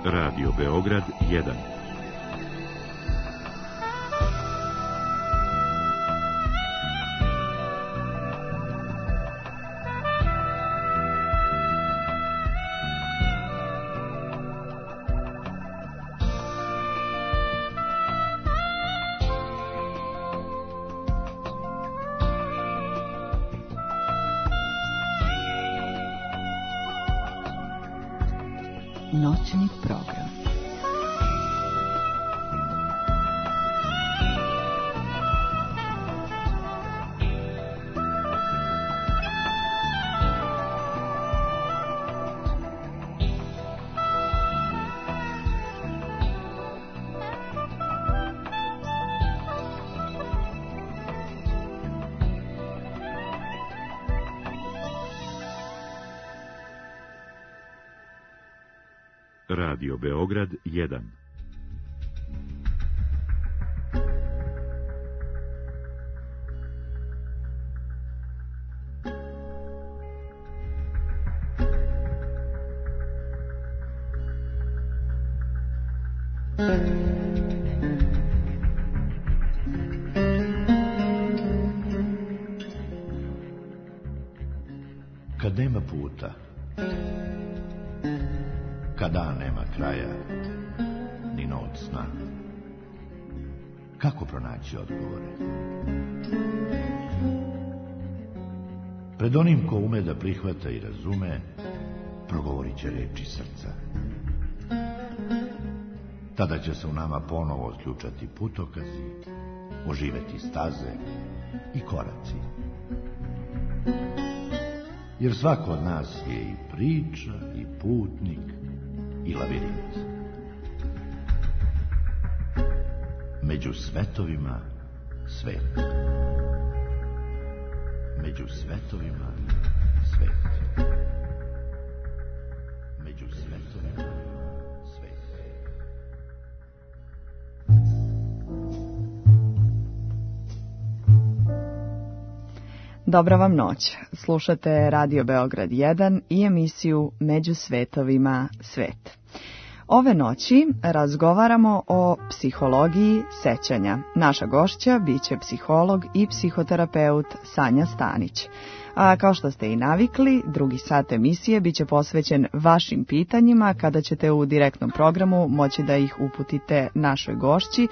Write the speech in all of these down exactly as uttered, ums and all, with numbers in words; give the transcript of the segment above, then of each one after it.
Radio Beograd jedan. Noćni program. Radio Beograd jedan. Kad nema puta, kada nema kraja, ni noć sna, kako pronaći odgovore? Pred onim ko ume da prihvata i razume, progovorit će reči srca. Tada će se u nama ponovo otključati putokazi, oživeti staze i koraci. Jer svako od nas je i priča, i putnik, i labirint. Među svetovima svet. Među svetovima svet. Među svetovima svet. Dobra vam noć. Slušate Radio Beograd jedan i emisiju Među svetovima svet. Ove noći razgovaramo o psihologiji sećanja. Naša gošća biće psiholog i psihoterapeut Sanja Stanić. A kao što ste i navikli, drugi sat emisije biće posvećen vašim pitanjima kada ćete u direktnom programu moći da ih uputite našoj gošći.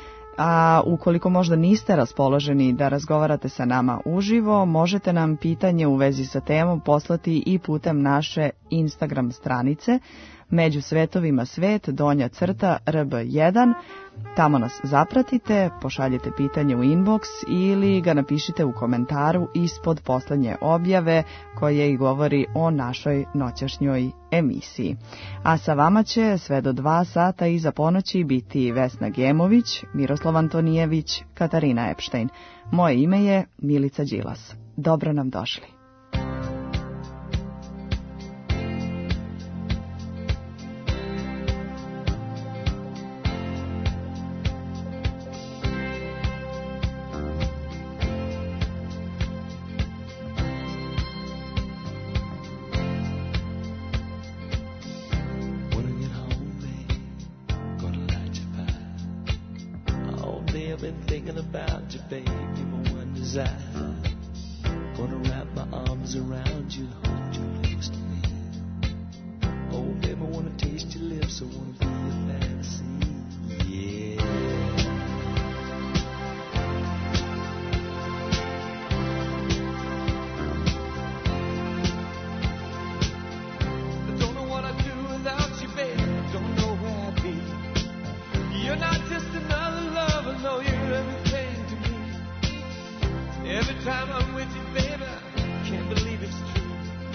A ukoliko možda niste raspoloženi da razgovarate sa nama uživo, možete nam pitanje u vezi sa temom poslati i putem naše Instagram stranice Među svetovima svet, donja crta, R B jedan. Tamo nas zapratite, pošaljite pitanje u inbox ili ga napišite u komentaru ispod poslednje objave koje i govori o našoj noćašnjoj emisiji. A sa vama će sve do dva sata iza ponoći biti Vesna Gemović, Miroslav Antonijević, Katarina Epštajn. Moje ime je Milica Đilas. Dobro nam došli. Every time I'm with you, baby, I can't believe it's true.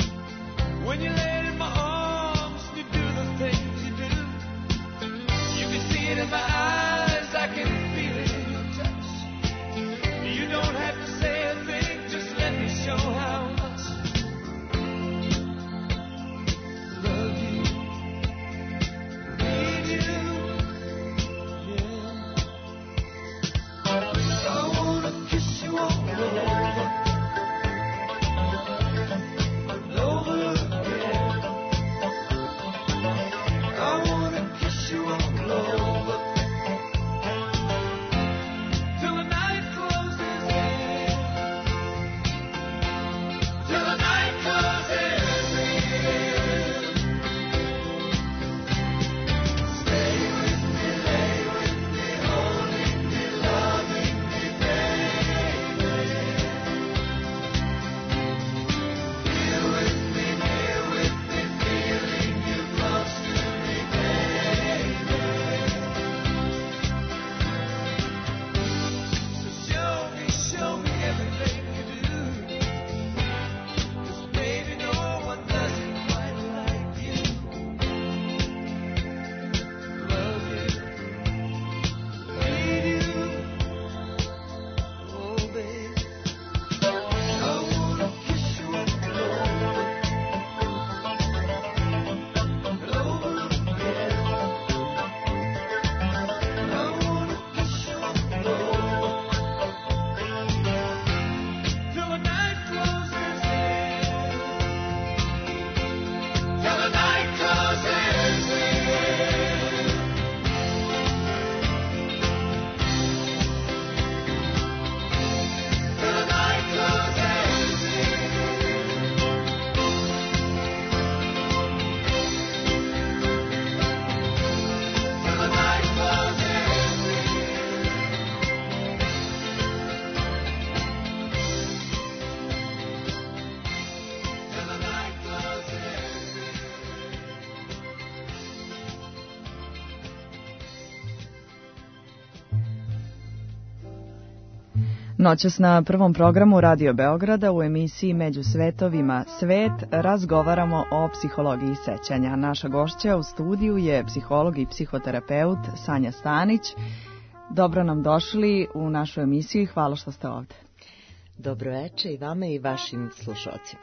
Noćas na prvom programu Radio Beograda u emisiji Među svetovima svet razgovaramo o psihologiji sećanja. Naša gošća u studiju je psiholog i psihoterapeut Sanja Stanić. Dobro nam došli u našu emisiju i hvala što ste ovde. Dobro večer i vama i vašim slušalcima.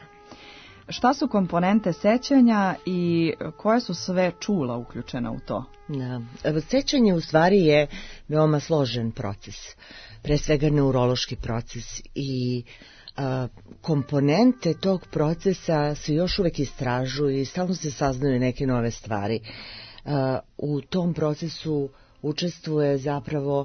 Šta su komponente sećanja i koje su sve čula uključena u to? Da. Sećanje u stvari je veoma složen proces, pre svega neurološki proces i a, komponente tog procesa se još uvek istražuju i stalno se saznaju neke nove stvari. A, u tom procesu učestvuje zapravo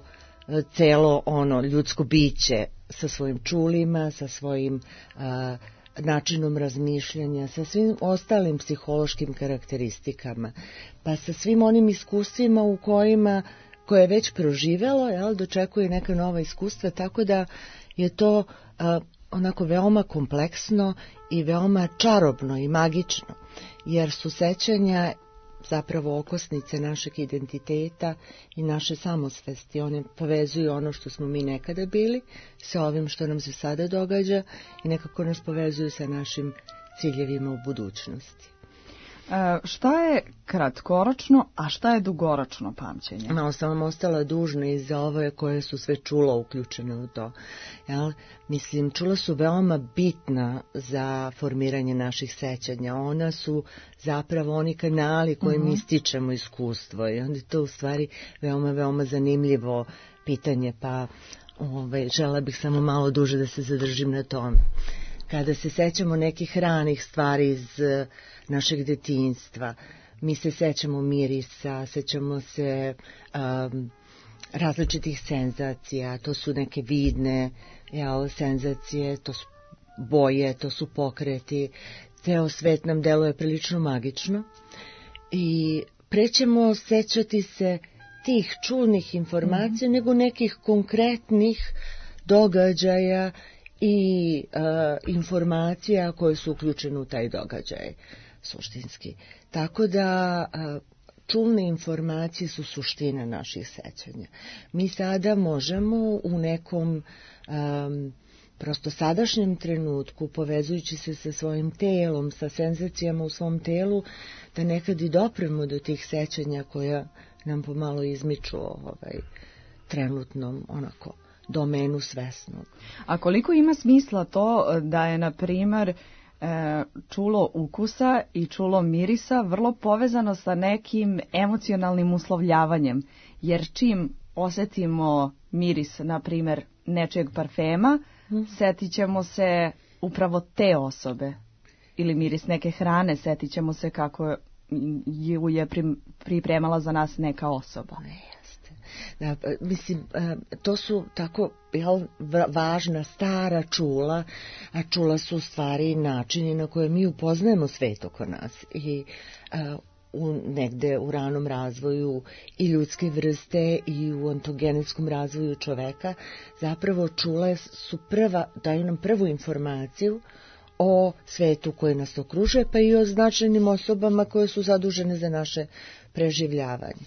celo ono ljudsko biće sa svojim čulima, sa svojim a, načinom razmišljanja, sa svim ostalim psihološkim karakteristikama, pa sa svim onim iskustvima u kojima koje je već proživelo, jel, dočekuje neka nova iskustva, tako da je to a, onako veoma kompleksno i veoma čarobno i magično, jer su sećanja zapravo okosnice našeg identiteta i naše samosvesti. One povezuju ono što smo mi nekada bili sa ovim što nam se sada događa i nekako nas povezuju sa našim ciljevima u budućnosti. E, šta je kratkoročno, a šta je dugoročno pamćenje? No, sam vam ostala dužna i za ove koje su sve čula uključene u to. Jel? Mislim, čula su veoma bitna za formiranje naših sećanja. Ona su zapravo oni kanali koje mm-hmm. mi stičemo iskustvo i onda je to u stvari veoma, veoma zanimljivo pitanje, pa ovaj, žela bih samo malo duže da se zadržim na tome. Kada se sećamo nekih ranih stvari iz našeg detinjstva, mi se sećamo mirisa, sećamo se um, različitih senzacija, to su neke vidne jel, senzacije, to su boje, to su pokreti, ceo svet nam deluje prilično magično i pre ćemo sećati se tih čulnih informacija mm-hmm. nego nekih konkretnih događaja i uh, informacija koje su uključene u taj događaj suštinski. Tako da uh, čulne informacije su suština naših sećanja. Mi sada možemo u nekom um, prosto sadašnjem trenutku, povezujući se sa svojim telom, sa senzacijama u svom telu, da nekad i dopremo do tih sećanja koja nam pomalo izmiču ovaj, trenutnom onako domenu svesnog. A koliko ima smisla to da je, na primer, čulo ukusa i čulo mirisa vrlo povezano sa nekim emocionalnim uslovljavanjem, jer čim osetimo miris, na primer, nečeg parfema, hmm. setit ćemo se upravo te osobe, ili miris neke hrane, setit ćemo se kako ju je pripremala za nas neka osoba. Da, mislim, to su tako jel, važna stara čula, a čula su u stvari načini na koje mi upoznajemo svet oko nas i a, u, negde u ranom razvoju i ljudske vrste i u ontogenetskom razvoju čoveka zapravo čule su prva, daju nam prvu informaciju o svetu koji nas okružuje, pa i o značajnim osobama koje su zadužene za naše preživljavanje.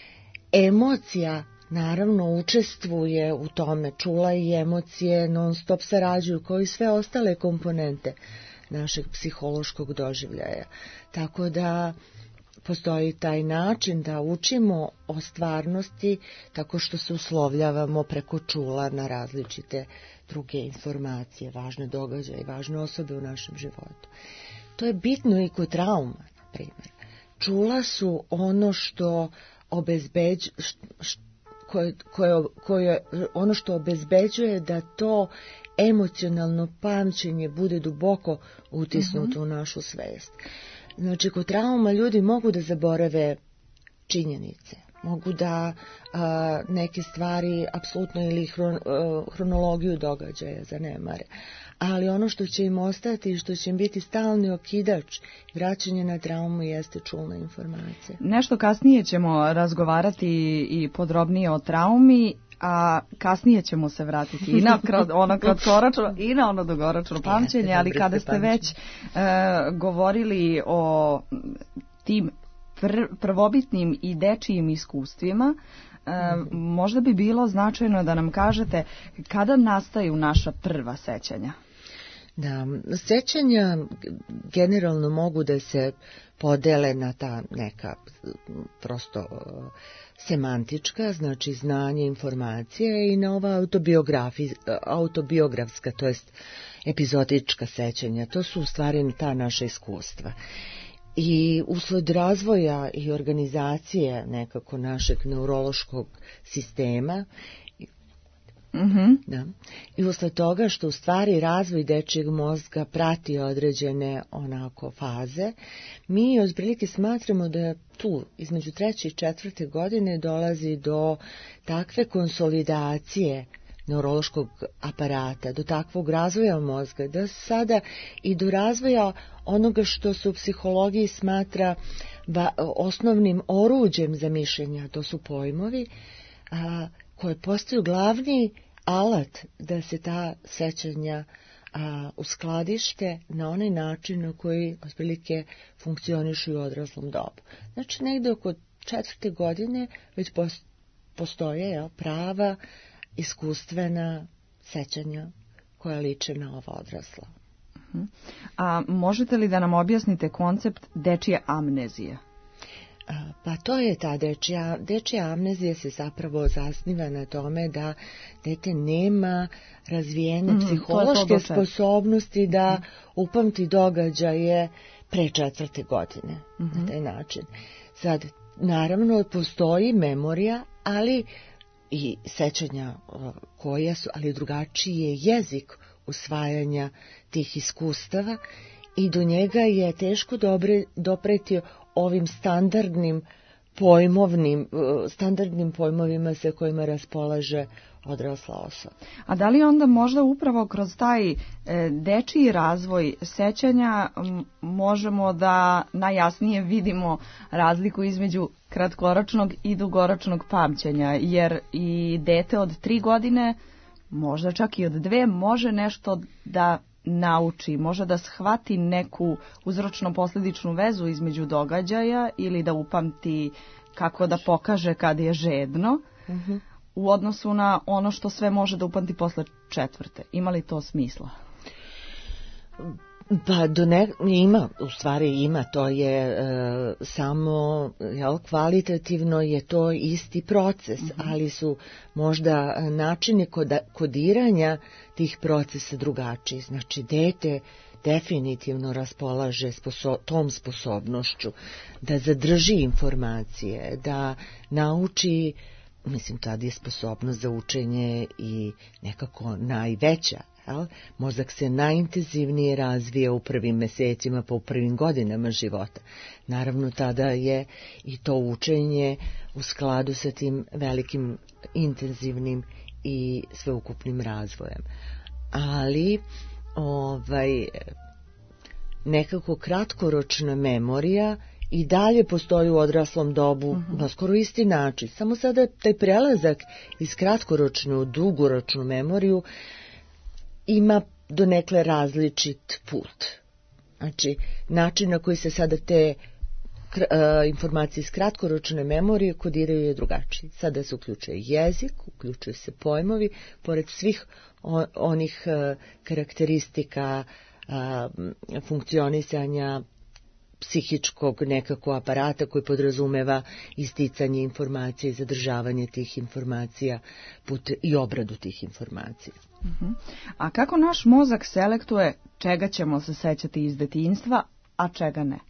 Emocija naravno učestvuje u tome, čula i emocije non stop sarađuju kao i sve ostale komponente našeg psihološkog doživljaja. Tako da postoji taj način da učimo o stvarnosti tako što se uslovljavamo preko čula na različite druge informacije, važne događaje i važne osobe u našem životu. To je bitno i kod trauma, na primjer. Čula su ono što obezbeđuje, koje, koje, koje, ono što obezbeđuje da to emocionalno pamćenje bude duboko utisnuto uh-huh. u našu svest. Znači, kod trauma ljudi mogu da zaborave činjenice, mogu da a, neke stvari apsolutno ili hron, a, hronologiju događaja zanemare, ali ono što će im ostati i što će im biti stalni okidač vraćanje na traumu jeste čulna informacija. Nešto kasnije ćemo razgovarati i podrobnije o traumi, a kasnije ćemo se vratiti i na ono kratkoročno i na ono dugoročno pamćenje, ali kada ste već e, govorili o tim pr- prvobitnim i dečijim iskustvima, mm-hmm. možda bi bilo značajno da nam kažete kada nastaju naša prva sećanja. Da, sećanja generalno mogu da se podele na ta neka prosto semantička, znači znanje, informacije, i na ova autobiografska, to jest epizodička sećanja. To su u stvari ta naša iskustva. I usled razvoja i organizacije nekako našeg neurološkog sistema, Mm-hmm. da. I usled toga što u stvari razvoj dečijeg mozga prati određene onako faze, mi otprilike smatramo da tu između treće i četvrte godine dolazi do takve konsolidacije neurološkog aparata, do takvog razvoja mozga, da sada i do razvoja onoga što se u psihologiji smatra ba, osnovnim oruđem za mišljenja, to su pojmovi, a, koje postaju glavni alat da se ta sećanja a, uskladište na onaj način na koji otprilike funkcionišu u odraslom dobu. Znači, negde oko četvrte godine već postoje jel, prava iskustvena sećanja koja liče na ova odrasla. A možete li da nam objasnite koncept dečije amnezije? Pa to je ta dečija, dečija amnezija se zapravo zasniva na tome da dete nema razvijene mm, psihološke to to sposobnosti da mm. upamti događaje pre četvrte godine, mm-hmm. na taj način. Sad, naravno, postoji memorija, ali i sećanja koja su, ali drugačiji je jezik usvajanja tih iskustava i do njega je teško dobre, dopreti ovim standardnim pojmovnim, standardnim pojmovima sa kojima raspolaže odrasla osoba. A da li onda možda upravo kroz taj e, dečiji razvoj sećanja m, možemo da najjasnije vidimo razliku između kratkoročnog i dugoročnog pamćenja, jer i dete od tri godine, možda čak i od dve, može nešto da nauči, može da shvati neku uzročno-posledičnu vezu između događaja ili da upamti kako da pokaže kad je žedno, uh-huh. u odnosu na ono što sve može da upamti posle četvrte. Ima li to smisla? Pa do ne, ima, u stvari ima, to je e, samo jel, kvalitativno je to isti proces, mm-hmm. ali su možda načini koda, kodiranja tih procesa drugačiji. Znači, dete definitivno raspolaže sposo, tom sposobnošću da zadrži informacije, da nauči, mislim, tada je sposobnost za učenje i nekako najveća. Mozak se najintenzivnije razvija u prvim mesecima, pa u prvim godinama života. Naravno, tada je i to učenje u skladu sa tim velikim intenzivnim i sveukupnim razvojem. Ali ovaj, nekako kratkoročna memorija i dalje postoji u odraslom dobu uh-huh. na skoro isti način. Samo sada taj prelazak iz kratkoročne u dugoročnu memoriju ima donekle različit put. Znači, način na koji se sada te uh, informacije iz kratkoročne memorije kodiraju je drugačiji. Sada se uključuje jezik, uključuju se pojmovi, pored svih on, onih uh, karakteristika uh, funkcionisanja psihičkog nekako aparata koji podrazumeva isticanje informacija i zadržavanje tih informacija put, i obradu tih informacija. Uh-huh. A kako naš mozak selektuje čega ćemo se sećati iz detinjstva, a čega ne?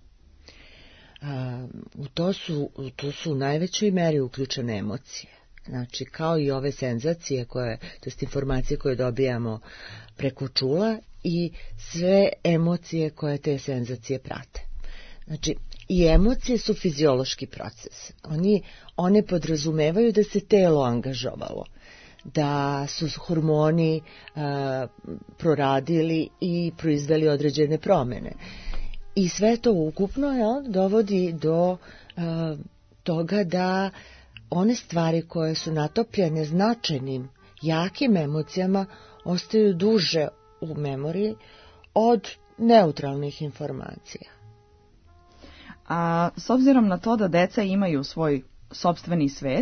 A, u, to su, u to su u najvećoj meri uključene emocije. Znači, kao i ove senzacije, koje, to jest informacije koje dobijamo preko čula i sve emocije koje te senzacije prate. Znači, i emocije su fiziološki proces. Oni, one podrazumevaju da se telo angažovalo, da su hormoni a, proradili i proizveli određene promene. I sve to ukupno jel, dovodi do a, toga da one stvari koje su natopljene značajnim, jakim emocijama ostaju duže u memoriji od neutralnih informacija. A s obzirom na to da deca imaju svoj sopstveni svet,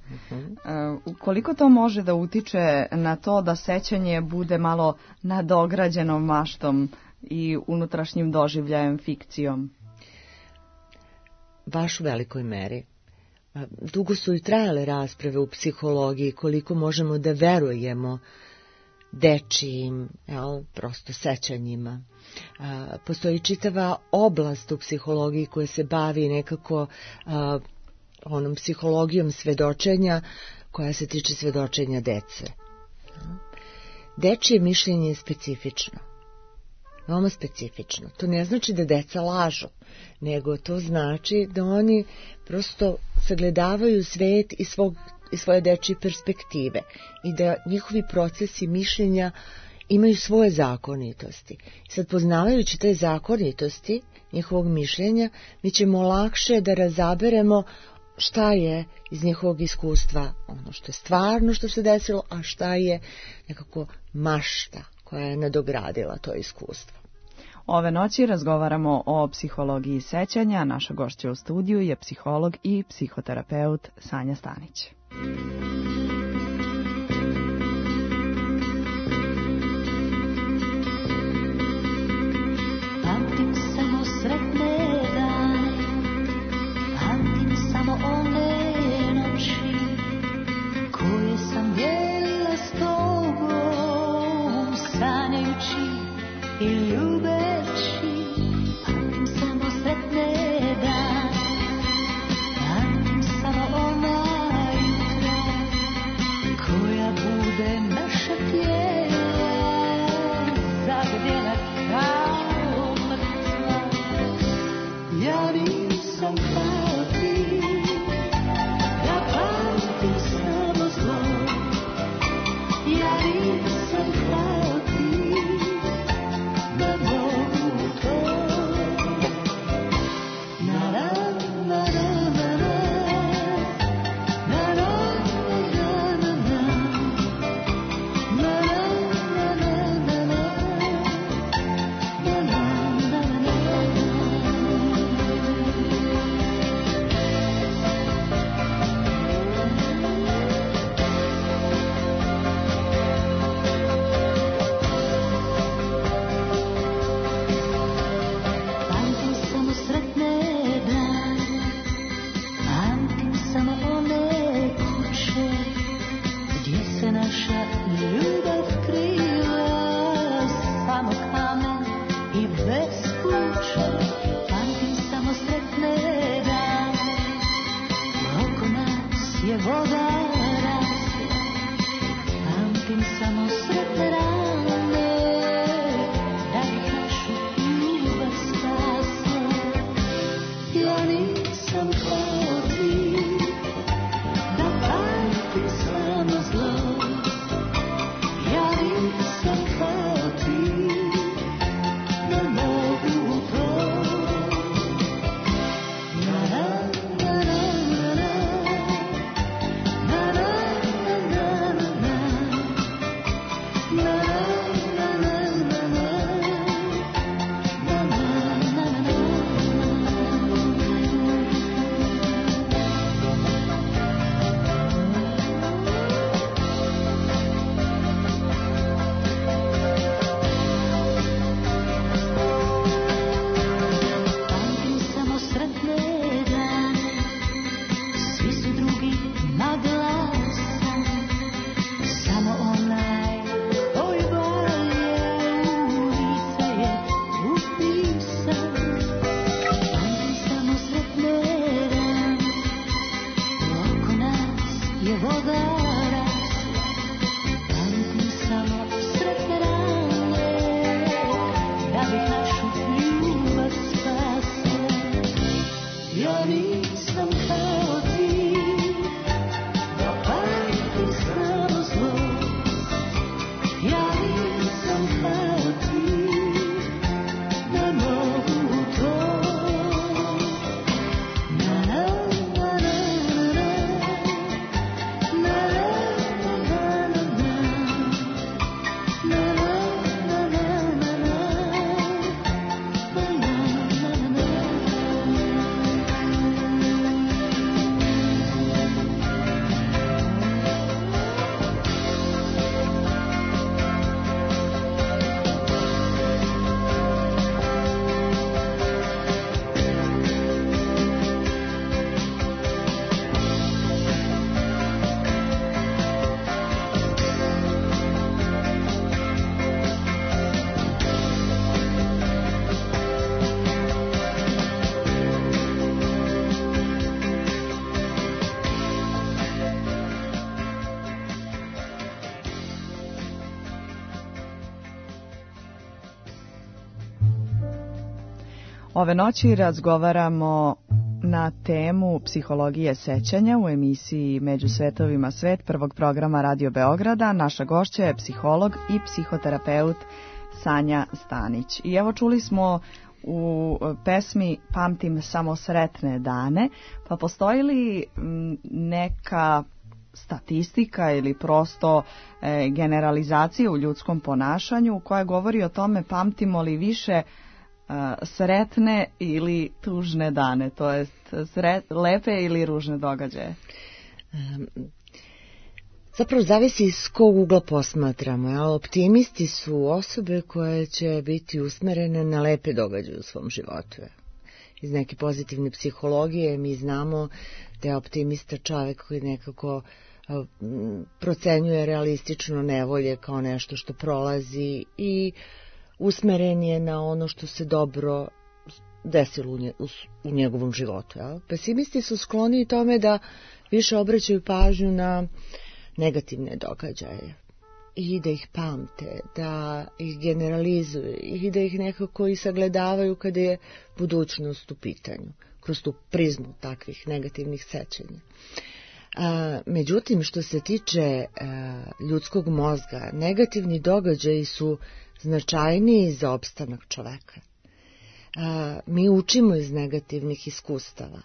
Uh, koliko to može da utiče na to da sećanje bude malo nadograđeno maštom i unutrašnjim doživljajem, fikcijom? Baš u velikoj meri. Dugo su i trajale rasprave u psihologiji koliko možemo da verujemo dečijim, jel, prosto sećanjima. A, postoji čitava oblast u psihologiji koja se bavi nekako a, onom psihologijom svedočenja koja se tiče svedočenja dece. Dečije mišljenje je specifično. Veoma specifično. To ne znači da deca lažu, nego to znači da oni prosto sagledavaju svet iz, svog, iz svoje dečije perspektive i da njihovi procesi mišljenja imaju svoje zakonitosti. Sad, poznavajući te zakonitosti njihovog mišljenja, mi ćemo lakše da razaberemo šta je iz njihovog iskustva ono što je stvarno što se desilo, a šta je nekako mašta koja je nadogradila to iskustvo. Ove noći razgovaramo o psihologiji sećanja. Naša gošća u studiju je psiholog i psihoterapeut Sanja Stanić. Pamtim samo sretne dane, pamtim samo one noći koje sam dijelila s tobom, sanjajući i ljubeći. Pamtim samo sretne dane, pamtim samo ona jutra Ove noći razgovaramo na temu psihologije sećanja u emisiji Među svetovima svet prvog programa Radio Beograda. Naša gošća je psiholog i psihoterapeut Sanja Stanić. I evo čuli smo u pesmi Pamtim samo sretne dane, pa postoji li neka statistika ili prosto e, generalizacija u ljudskom ponašanju koja govori o tome pamtimo li više e, sretne ili tužne dane, to jest sret, lepe ili ružne događaje? Um, zapravo zavisi iz kog ugla posmatramo. Ja? Optimisti su osobe koje će biti usmerene na lepe događaje u svom životu. Iz neke pozitivne psihologije mi znamo da je optimista čovjek koji nekako procenjuje realistično nevolje kao nešto što prolazi i usmeren je na ono što se dobro desilo u, nje, u, u njegovom životu. Ja? Pesimisti su skloni tome da više obraćaju pažnju na negativne događaje i da ih pamte, da ih generalizuju i da ih nekako i sagledavaju kada je budućnost u pitanju, kroz tu prizmu takvih negativnih sećanja. A, međutim, što se tiče a, ljudskog mozga, negativni događaji su značajniji za opstanak čoveka. A, mi učimo iz negativnih iskustava.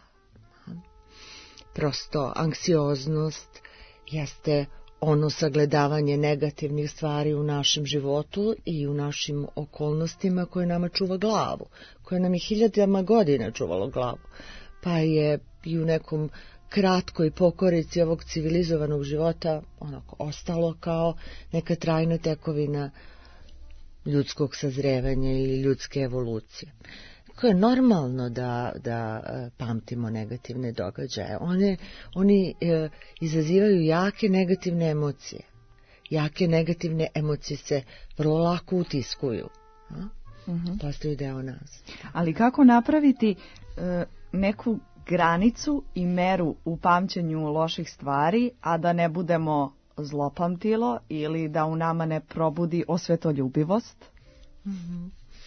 Prosto, anksioznost jeste ono sagledavanje negativnih stvari u našem životu i u našim okolnostima koje nama čuva glavu, koje nam je hiljadama godina čuvalo glavu, pa je i u nekom kratkoj pokorici ovog civilizovanog života onako ostalo kao neka trajna tekovina ljudskog sazrevanja ili ljudske evolucije. Koje je normalno da, da pamtimo negativne događaje. One, oni e, izazivaju jake negativne emocije. Jake negativne emocije se vrlo lako utiskuju. Uh-huh. Postaju deo nas. Ali kako napraviti e, neku granicu i meru u pamćenju loših stvari, a da ne budemo zlopamtilo ili da u nama ne probudi osvetoljubivost? Mhm.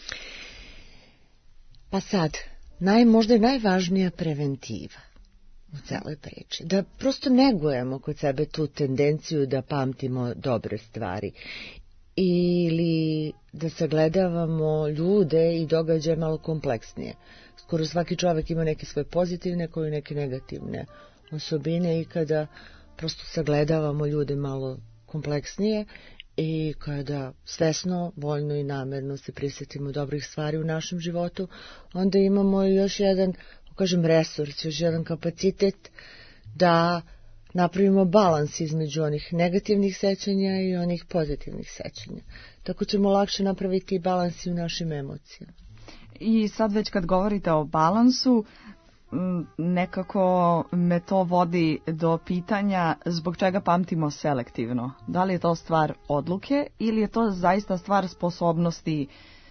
Pa sad, naj, možda je najvažnija preventiva u celoj priči. Da prosto negujemo kod sebe tu tendenciju da pamtimo dobre stvari. Ili da sagledavamo ljude i događaje malo kompleksnije. Skoro svaki čovjek ima neke svoje pozitivne, koje neke negativne osobine i kada prosto sagledavamo ljude malo kompleksnije i kada svesno, voljno i namerno se prisjetimo dobrih stvari u našem životu, onda imamo još jedan, kažem, resurs, još jedan kapacitet da napravimo balans između onih negativnih sećanja i onih pozitivnih sećanja. Tako ćemo lakše napraviti balans i u našim emocijama. I sad već kad govorite o balansu, nekako me to vodi do pitanja zbog čega pamtimo selektivno. Da li je to stvar odluke ili je to zaista stvar sposobnosti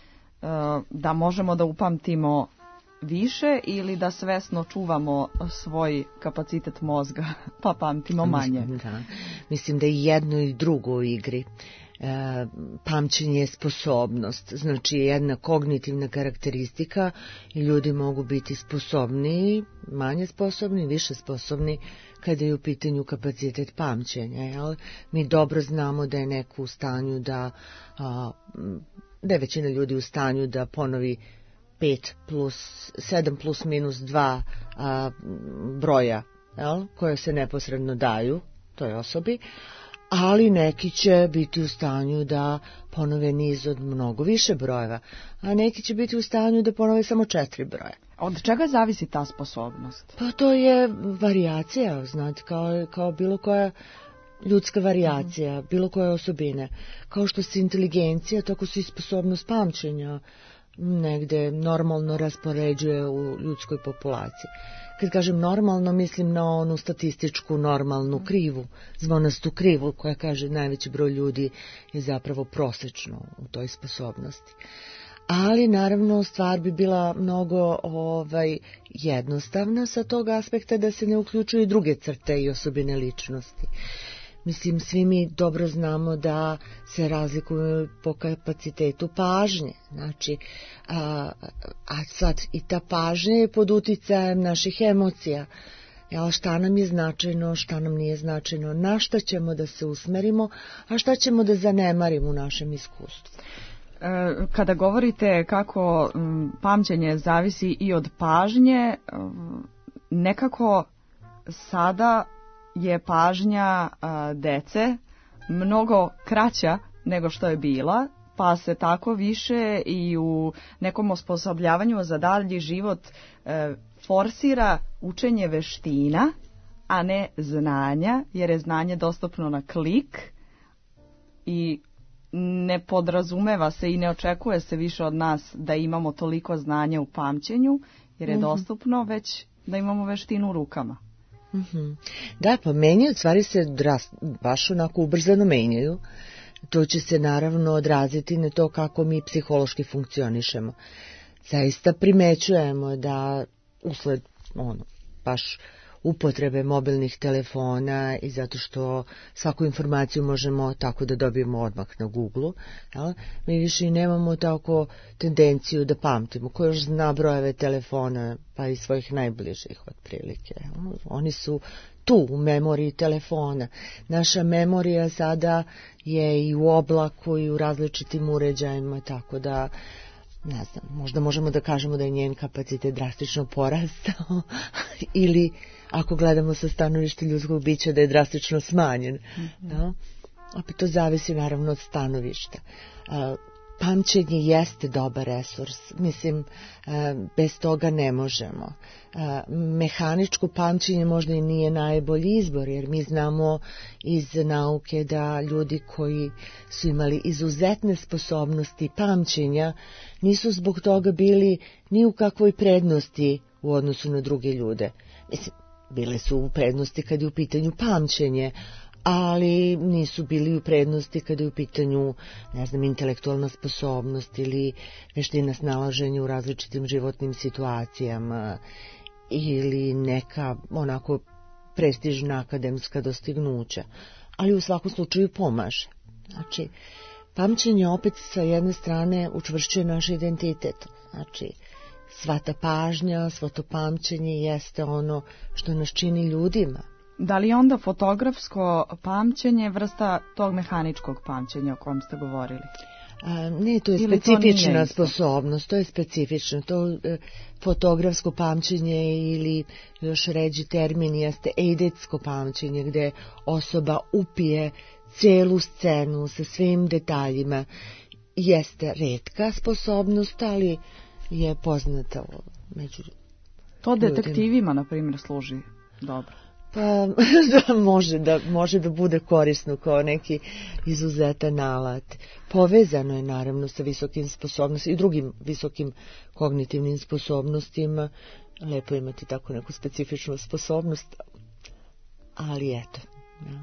da možemo da upamtimo više ili da svesno čuvamo svoj kapacitet mozga pa pamtimo manje? Mislim da, mislim da i jedno i drugo u igri. E, pamćenje je sposobnost, znači jedna kognitivna karakteristika i ljudi mogu biti sposobni, manje sposobni, više sposobni kada je u pitanju kapacitet pamćenja. Jel? Mi dobro znamo da je neko u stanju da, a, da je većina ljudi u stanju da ponovi pet plus, sedam plus minus dva a, broja, jel? Koje se neposredno daju toj osobi, ali neki će biti u stanju da ponove niz od mnogo više brojeva, a neki će biti u stanju da ponove samo četiri broja. Od čega zavisi ta sposobnost? Pa to je varijacija, znate, kao, kao bilo koja ljudska varijacija, mm-hmm. bilo koje osobine. Kao što se inteligencija, tako se i sposobnost pamćenja negde normalno raspoređuje u ljudskoj populaciji. Kad kažem normalno, mislim na onu statističku normalnu krivu, zvonastu krivu, koja kaže najveći broj ljudi je zapravo prosečno u toj sposobnosti. Ali naravno stvar bi bila mnogo ovaj, jednostavna sa tog aspekta da se ne uključuju i druge crte i osobine ličnosti. mislim, svi mi dobro znamo da se razlikujemo po kapacitetu pažnje. Znači, a, a sad i ta pažnja je pod uticajem naših emocija. Jel, šta nam je značajno, šta nam nije značajno, na šta ćemo da se usmerimo, a šta ćemo da zanemarimo u našem iskustvu. Kada govorite kako pamćenje zavisi i od pažnje, nekako sada je pažnja dece mnogo kraća nego što je bila, pa se tako više i u nekom osposobljavanju za dalji život forsira učenje veština, a ne znanja, jer je znanje dostupno na klik i ne podrazumeva se i ne očekuje se više od nas da imamo toliko znanja u pamćenju, jer je mm-hmm. dostupno, već da imamo veštinu u rukama. Mm-hmm. Da, pa menjaju, stvari se dras, baš onako ubrzano menjaju. To će se naravno odraziti na to kako mi psihološki funkcionišemo. Zaista primećujemo da usled ono, baš upotrebe mobilnih telefona i zato što svaku informaciju možemo tako da dobijemo odmah na Google, jel? Mi više nemamo tako tendenciju da pamtimo. Ko još zna brojeve telefona, pa i svojih najbližih otprilike. Jel? Oni su tu u memoriji telefona. Naša memorija sada je i u oblaku i u različitim uređajima, tako da ne znam, možda možemo da kažemo da je njen kapacitet drastično porastao ili ako gledamo sa stanovišta ljudskog bića da je drastično smanjen. Mm-hmm. No? Opet to zavisi naravno od stanovišta. Uh, pamćenje jeste dobar resurs. Mislim, uh, bez toga ne možemo. Uh, mehaničko pamćenje možda i nije najbolji izbor, jer mi znamo iz nauke da ljudi koji su imali izuzetne sposobnosti pamćenja nisu zbog toga bili ni u kakvoj prednosti u odnosu na druge ljude. Mislim, bile su u prednosti kad je u pitanju pamćenje, ali nisu bili u prednosti kada je u pitanju, ne znam, intelektualna sposobnost ili veština snalaženja u različitim životnim situacijama ili neka onako prestižna akademska dostignuća. Ali u svakom slučaju pomaže. Znači, pamćenje opet sa jedne strane učvršćuje naš identitet. Znači, sva ta pažnja, svo to pamćenje jeste ono što nas čini ljudima. Da li je onda fotografsko pamćenje vrsta tog mehaničkog pamćenja o kom ste govorili? A, ne, to je ili specifična to sposobnost, to je specifično. To e, fotografsko pamćenje ili još ređi termin jeste eidetsko pamćenje, gde osoba upije celu scenu sa svim detaljima. Jeste retka sposobnost, ali je poznata među to detektivima, na primjer, služi dobro. Pa da, može, da, može da bude korisno kao neki izuzetan alat. Povezano je naravno sa visokim sposobnostima i drugim visokim kognitivnim sposobnostima. Lepo imati tako neku specifičnu sposobnost, ali eto. Ja.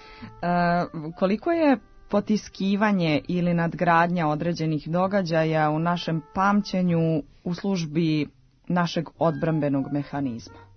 E, koliko je potiskivanje ili nadgradnja određenih događaja u našem pamćenju u službi našeg odbrambenog mehanizma?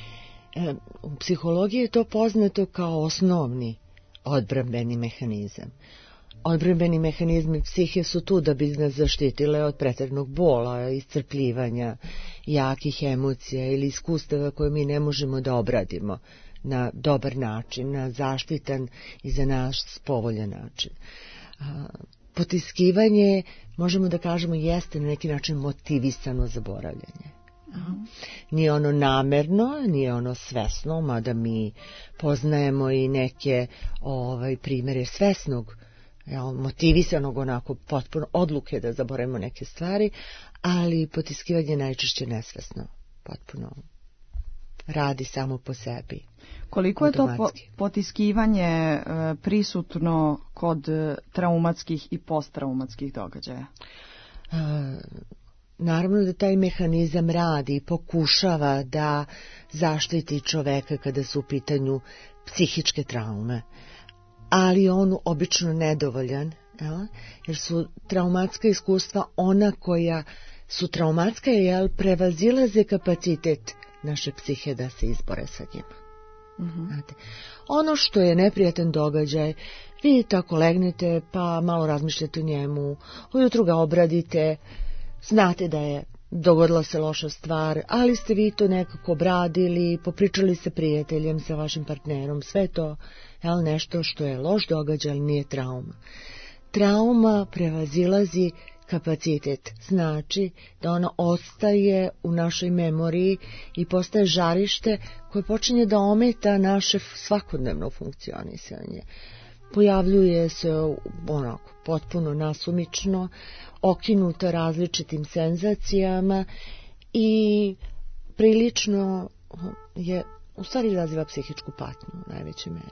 U psihologiji je to poznato kao osnovni odbrambeni mehanizam. Odbrambeni mehanizmi psihe su tu da bi nas zaštitile od preteranog bola, iscrpljivanja, jakih emocija ili iskustava koje mi ne možemo da obradimo na dobar način, na zaštitan i za nas povoljan način. Potiskivanje, možemo da kažemo, jeste na neki način motivisano zaboravljanje. Uh-huh. Nije ono namerno, nije ono svesno, mada mi poznajemo i neke ovaj, primjere svesnog, jel, motivisanog onako potpuno odluke da zaboravimo neke stvari, ali potiskivanje je najčešće nesvesno, potpuno radi samo po sebi. Koliko je to po, potiskivanje e, prisutno kod traumatskih i posttraumatskih događaja? E, Naravno da taj mehanizam radi i pokušava da zaštiti čoveka kada su u pitanju psihičke traume, ali on obično nedovoljan, jel? Jer su traumatska iskustva ona koja su traumatska, jel, prevazilaze kapacitet naše psihe da se izbore sa njima. Mm-hmm. Znate, ono što je neprijatan događaj, vi tako legnete pa malo razmišljate o njemu, ujutru ga obradite, znate da je dogodila se loša stvar, ali ste vi to nekako obradili, popričali sa prijateljem, sa vašim partnerom, sve to je nešto što je loš događaj, ali nije trauma. Trauma prevazilazi kapacitet, znači da ona ostaje u našoj memoriji i postaje žarište koje počinje da ometa naše svakodnevno funkcionisanje. Pojavljuje se onako potpuno nasumično, okinuta različitim senzacijama i prilično je, u stvari izaziva psihičku patnju u najvećoj meri.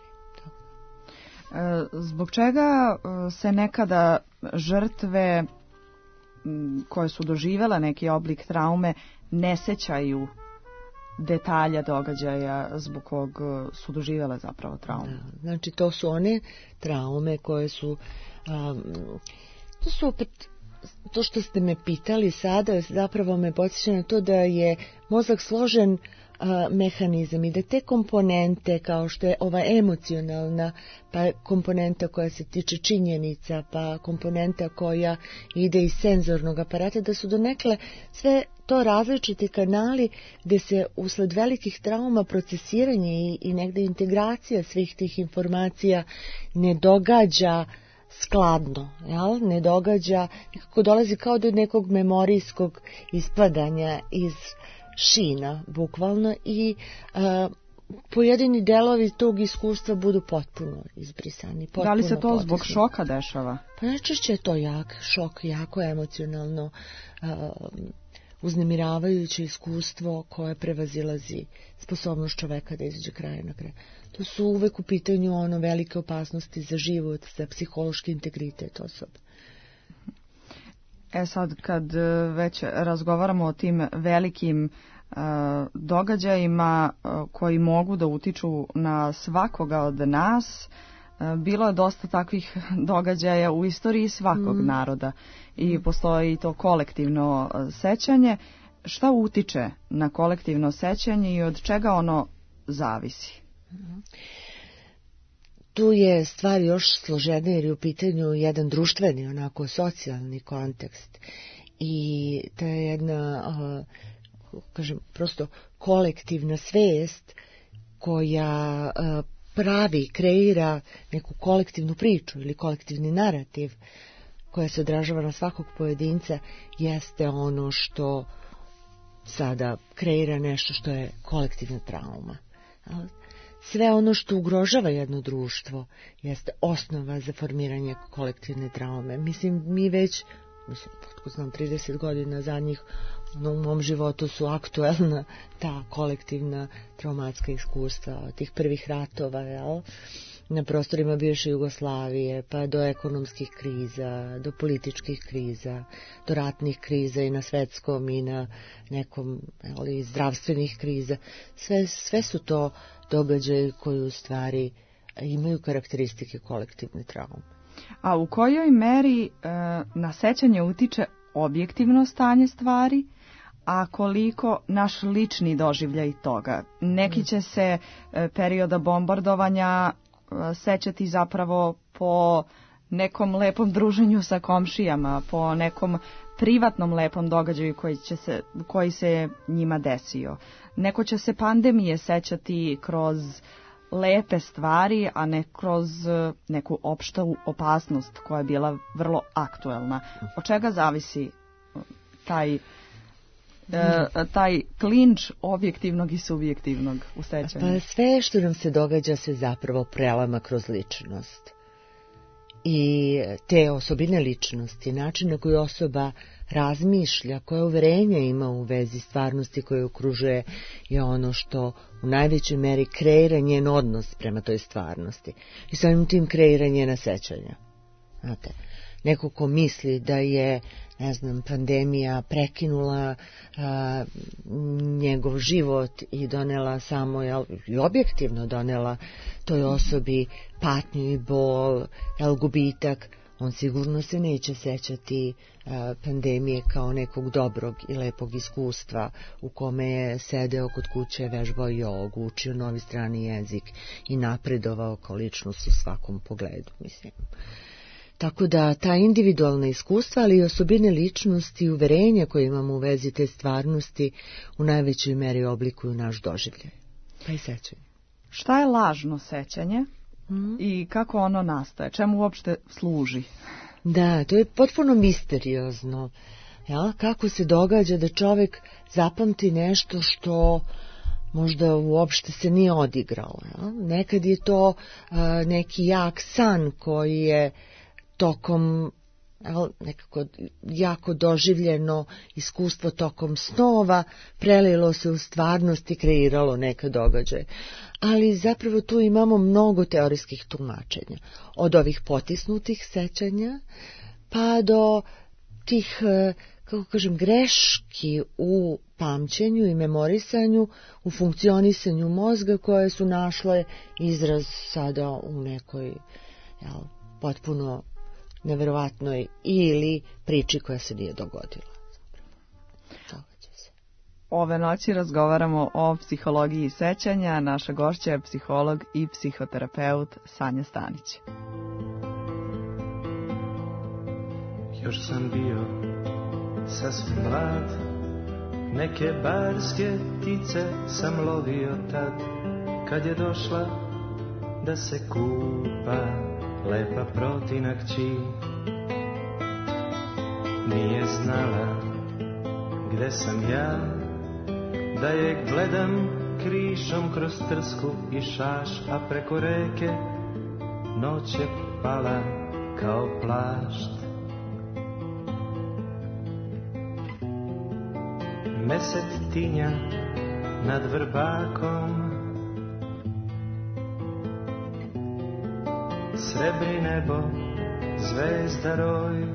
Zbog čega se nekada žrtve koje su doživjele neki oblik traume ne sećaju detalja događaja zbog kog su doživjele zapravo traumu? Da, znači to su one traume koje su um, to su opet to što ste me pitali sada zapravo me podsjeća na to da je mozak složen a, mehanizam i da te komponente kao što je ova emocionalna, pa komponenta koja se tiče činjenica, pa komponenta koja ide iz senzornog aparata, da su donekle sve to različiti kanali gde se usled velikih trauma procesiranje i, i negde integracija svih tih informacija ne događa skladno, jel? Ne događa, nekako dolazi kao do nekog memorijskog ispadanja iz šina, bukvalno, i a, pojedini delovi tog iskustva budu potpuno izbrisani. Potpuno da li se to potisni. Zbog šoka dešava? Pa najčešće je to jak šok, jako emocionalno a, uznemiravajuće iskustvo koje prevazilazi sposobnost čoveka da izađe kraja na kraj. To su uvek u pitanju ono velike opasnosti za život, za psihološki integritet osobe. E sad, kad već razgovaramo o tim velikim uh, događajima uh, koji mogu da utiču na svakoga od nas, uh, bilo je dosta takvih događaja u istoriji svakog mm. naroda i postoji to kolektivno uh, sećanje. Šta utiče na kolektivno sećanje i od čega ono zavisi? Mm. Tu je stvar još složenija jer je u pitanju jedan društveni, onako socijalni kontekst i ta je jedna, uh, kažem, prosto kolektivna svest koja uh, pravi, kreira neku kolektivnu priču ili kolektivni narativ koja se odražava na svakog pojedinca, jeste ono što sada kreira nešto što je kolektivna trauma. Ali sve ono što ugrožava jedno društvo jeste osnova za formiranje kolektivne traume. Mislim, mi već, mislim, potko znam, trideset godina zadnjih no, u mom životu su aktuelna ta kolektivna traumatska iskustva od tih prvih ratova, jel? Na prostorima bivše Jugoslavije, pa do ekonomskih kriza, do političkih kriza, do ratnih kriza i na svetskom i na nekom, ali, zdravstvenih kriza. Sve, sve su to događaje koji u stvari imaju karakteristike kolektivne traume. A u kojoj meri e, na sećanje utiče objektivno stanje stvari, a koliko naš lični doživljaj toga? Neki će se e, perioda bombardovanja sećati zapravo po nekom lepom druženju sa komšijama, po nekom privatnom lepom događaju koji, će se, koji se njima desio. Neko će se pandemije sećati kroz lepe stvari, a ne kroz neku opštu opasnost koja je bila vrlo aktuelna. Od čega zavisi taj E, taj klinč objektivnog i subjektivnog u sećanju? Pa sve što nam se događa se zapravo prelama kroz ličnost. I te osobine ličnosti, način na koji osoba razmišlja, koje uverenja ima u vezi stvarnosti koje okružuje, je ono što u najvećoj meri kreira njen odnos prema toj stvarnosti. I samim tim kreira njena sećanja. Znate, neko ko misli da je, ne znam, pandemija prekinula a, njegov život i donela samo, jel, i objektivno donela toj osobi patnju i bol, jel, gubitak, On sigurno se neće sećati uh, pandemije kao nekog dobrog i lepog iskustva u kome je sedeo kod kuće, vežbao jogu, učio novi strani jezik i napredovao kao ličnost u svakom pogledu, mislim. Tako da ta individualna iskustva, ali i osobine ličnosti i uverenja koje imamo u vezi te stvarnosti u najvećoj meri oblikuju naš doživljaj. Pa i sećanje. Šta je lažno sećanje mm. i kako ono nastaje? Čemu uopšte služi? Da, to je potpuno misteriozno. Ja? Kako se događa da čovjek zapamti nešto što možda uopšte se nije odigralo. Ja? Nekad je to a, neki jak san koji je tokom nekako jako doživljeno iskustvo tokom snova prelilo se u stvarnost i kreiralo neke događaje. Ali zapravo tu imamo mnogo teorijskih tumačenja. Od ovih potisnutih sećanja pa do tih, kako kažem, greški u pamćenju i memorisanju, u funkcionisanju mozga koje su našle izraz sada u nekoj jel, potpuno neverovatnoj ili priči koja se nije dogodila. Se. Ove noći razgovaramo o psihologiji sećanja. Naša gošća je psiholog i psihoterapeut Sanja Stanić. Još sam bio sasvim mlad, neke barske ptice sam lovio tad, kad je došla da se kupa lepa protina kći. Nije znala gde sam ja, da je gledam krišom kroz trsku i šaš, a preko reke noć je pala kao plašt. Mesec tinja nad Vrbakom, srebri nebo, zvezda roj.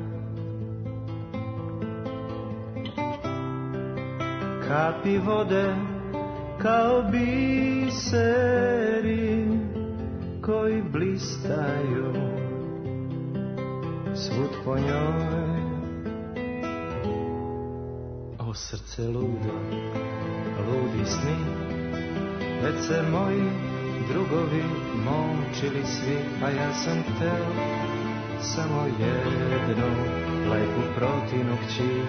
Kapi vode kao biseri koji blistaju svud po njoj. O srce ludo, ludi sni, već se moji drugovi momčili svi, a ja sam teo samo jednu lepu protinu kći.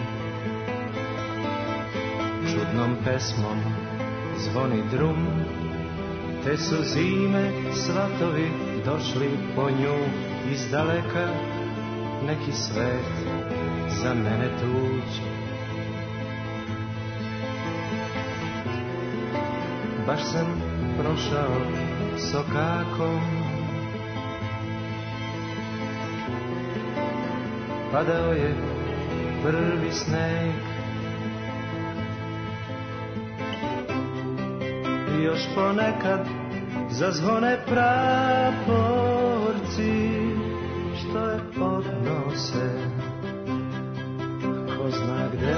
Čudnom pesmom zvoni drum, te su zime svatovi došli po nju. Iz daleka neki svet za mene tuđ. Baš sam prošao sokakom, padao je prvi sneg. I još ponekad zazvone praporci, što je odnose ko zna gde.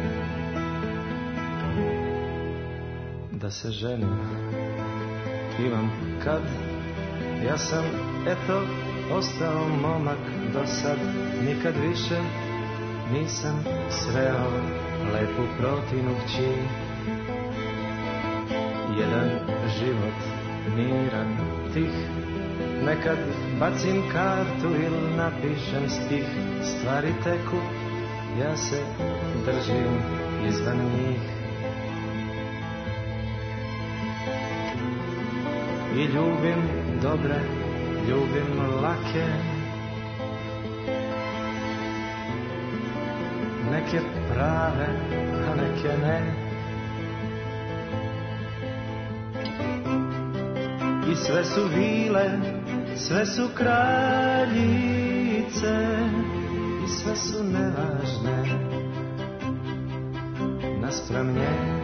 Da se ženim imam kad, ja sam eto ostao momak do sad. Nikad više nisam sreo lepu protinu kći. Jedan život miran, tih, nekad bacim kartu ili napišem stih. Stvari teku, ja se držim izvan njih. I ljubim dobre, ljubim lake, neke prave, a neke ne. I sve su vile, sve su kraljice, i sve su nevažne naspram nje.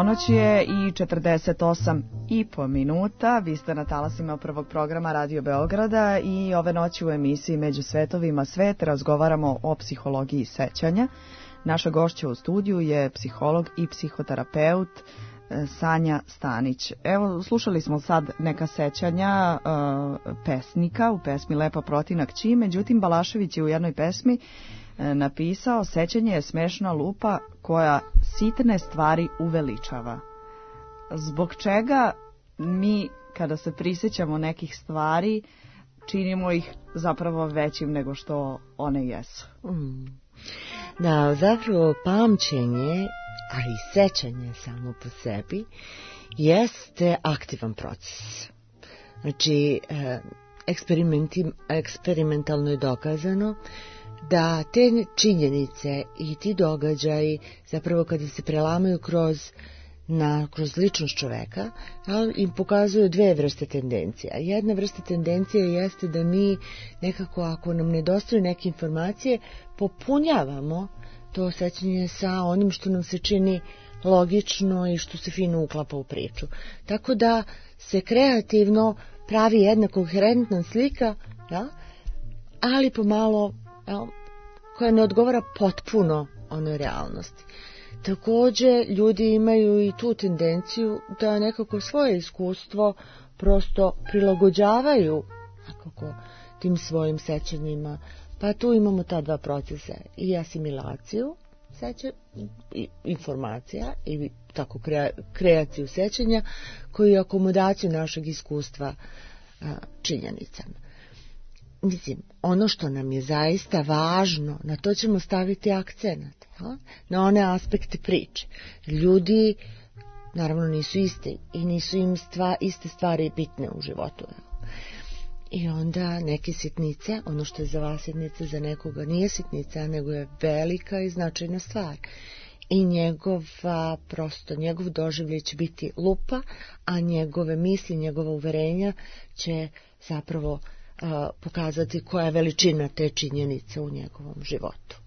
ponoć je i četrdeset osam i po minuta. Vi ste na talasima prvog programa Radio Beograda i ove noći u emisiji Među svetovima svet razgovaramo o psihologiji sećanja. Naša gošća u studiju je psiholog i psihoterapeut Sanja Stanić. Evo, slušali smo sad neka sećanja uh, pesnika u pesmi Lepa protina kći, međutim Balašević je u jednoj pesmi uh, napisao: sećanje je smešna lupa koja sitne stvari uveličava. Zbog čega mi, kada se prisjećamo nekih stvari, činimo ih zapravo većim nego što one jesu? Mm. Da, zapravo pamćenje, a i sećanje samo po sebi, jeste aktivan proces. Znači, eksperimentalno je dokazano da te činjenice i ti događaji, zapravo kada se prelamaju kroz, na, kroz ličnost čoveka, im pokazuju dve vrste tendencija. Jedna vrsta tendencije jeste da mi nekako, ako nam nedostaju neke informacije, popunjavamo to sećanje sa onim što nam se čini logično i što se fino uklapa u priču. Tako da se kreativno pravi jedna koherentna slika, ja, ali pomalo, ja, koja ne odgovara potpuno onoj realnosti. Takođe, ljudi imaju i tu tendenciju da nekako svoje iskustvo prosto prilagođavaju nekako tim svojim sećanjima. Pa tu imamo ta dva procesa, i asimilaciju seća, i informacija, i tako krea, kreaciju sećanja, koju je akomodaciju našeg iskustva a, činjenicama. Mislim, ono što nam je zaista važno, na to ćemo staviti akcenat, a, na one aspekte priče. Ljudi, naravno, nisu iste i nisu im stva, iste stvari bitne u životu. I onda neke sitnice, ono što je za vas sitnica, za nekoga nije sitnica, nego je velika i značajna stvar. I njegova, prosto, njegov doživljaj će biti lupa, a njegove misli, njegova uverenja će zapravo uh, pokazati koja je veličina te činjenice u njegovom životu.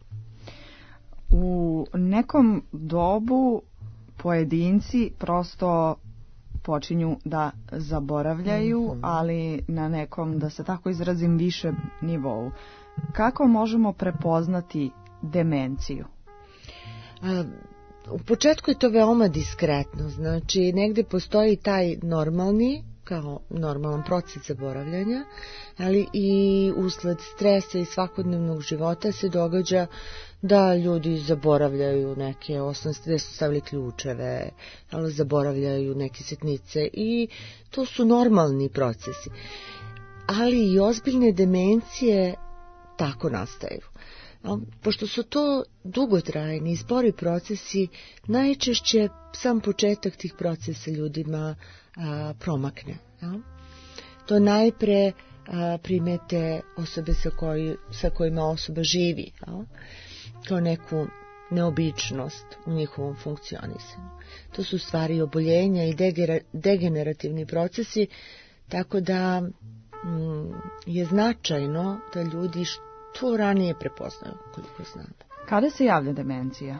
U nekom dobu pojedinci prosto počinju da zaboravljaju, mm-hmm. ali na nekom, da se tako izrazim, više nivou. Kako možemo prepoznati demenciju? A, u početku je to veoma diskretno, znači negde postoji taj normalni, kao normalan proces zaboravljanja, ali i usled stresa i svakodnevnog života se događa da ljudi zaboravljaju neke osnovne, gde su stavili ključeve, ali zaboravljaju neke sitnice i to su normalni procesi. Ali i ozbiljne demencije tako nastaju. Pošto su to dugotrajni i spori procesi, najčešće sam početak tih procesa ljudima a, promakne. A? To najpre a, primete osobe sa, koji, sa kojima osoba živi, a? kao neku neobičnost u njihovom funkcionisanju. To su stvari oboljenja i degenerativni procesi, tako da mm, je značajno da ljudi što ranije prepoznaju, koliko znam. Kada se javlja demencija?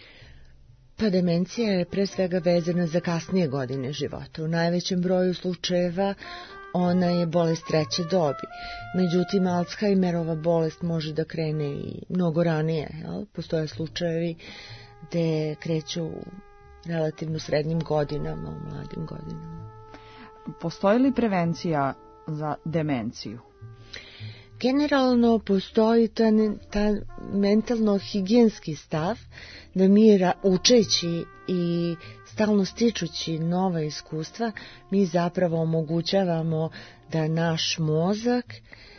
Pa demencija je pre svega vezana za kasnije godine života. U najvećem broju slučajeva ona je bolest treće dobi. Međutim, Alzheimerova bolest može da krene i mnogo ranije. Jel? Postoje slučajevi gde kreću u relativno srednjim godinama, u mladim godinama. Postoji li prevencija za demenciju? Generalno postoji ta, ta mentalno-higijenski stav da mi učeći i stalno stičući nova iskustva, mi zapravo omogućavamo da naš mozak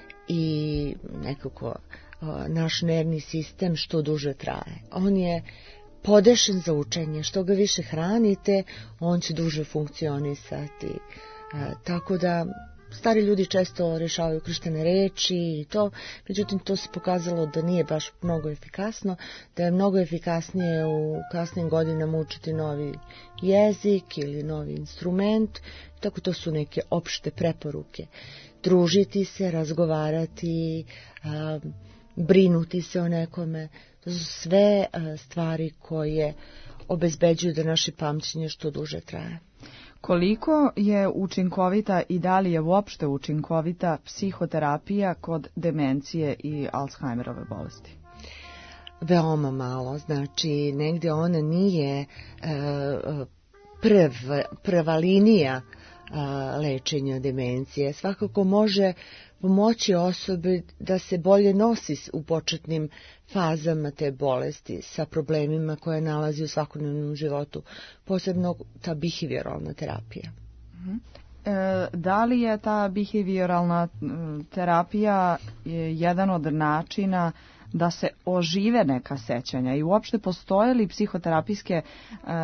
i nekako naš nervni sistem što duže traje. On je podešen za učenje, što ga više hranite, on će duže funkcionisati. Tako da stari ljudi često rješavaju krštene reči i to, međutim to se pokazalo da nije baš mnogo efikasno, da je mnogo efikasnije u kasnim godinama učiti novi jezik ili novi instrument, tako to su neke opšte preporuke. Družiti se, razgovarati, a, brinuti se o nekome, to su sve a, stvari koje obezbeđuju da naše pamćenje što duže traje. Koliko je učinkovita i da li je uopšte učinkovita psihoterapija kod demencije i Alzheimerove bolesti? Veoma malo, znači negdje ona nije e, prv, prva linija a, lečenja demencije. Svakako može pomoći osobi da se bolje nosi u početnim fazama te bolesti sa problemima koje nalazi u svakodnevnom životu, posebno ta behavioralna terapija. E, da li je ta behavioralna terapija jedan od načina da se ožive neka sećanja i uopšte postoje li psihoterapijske e,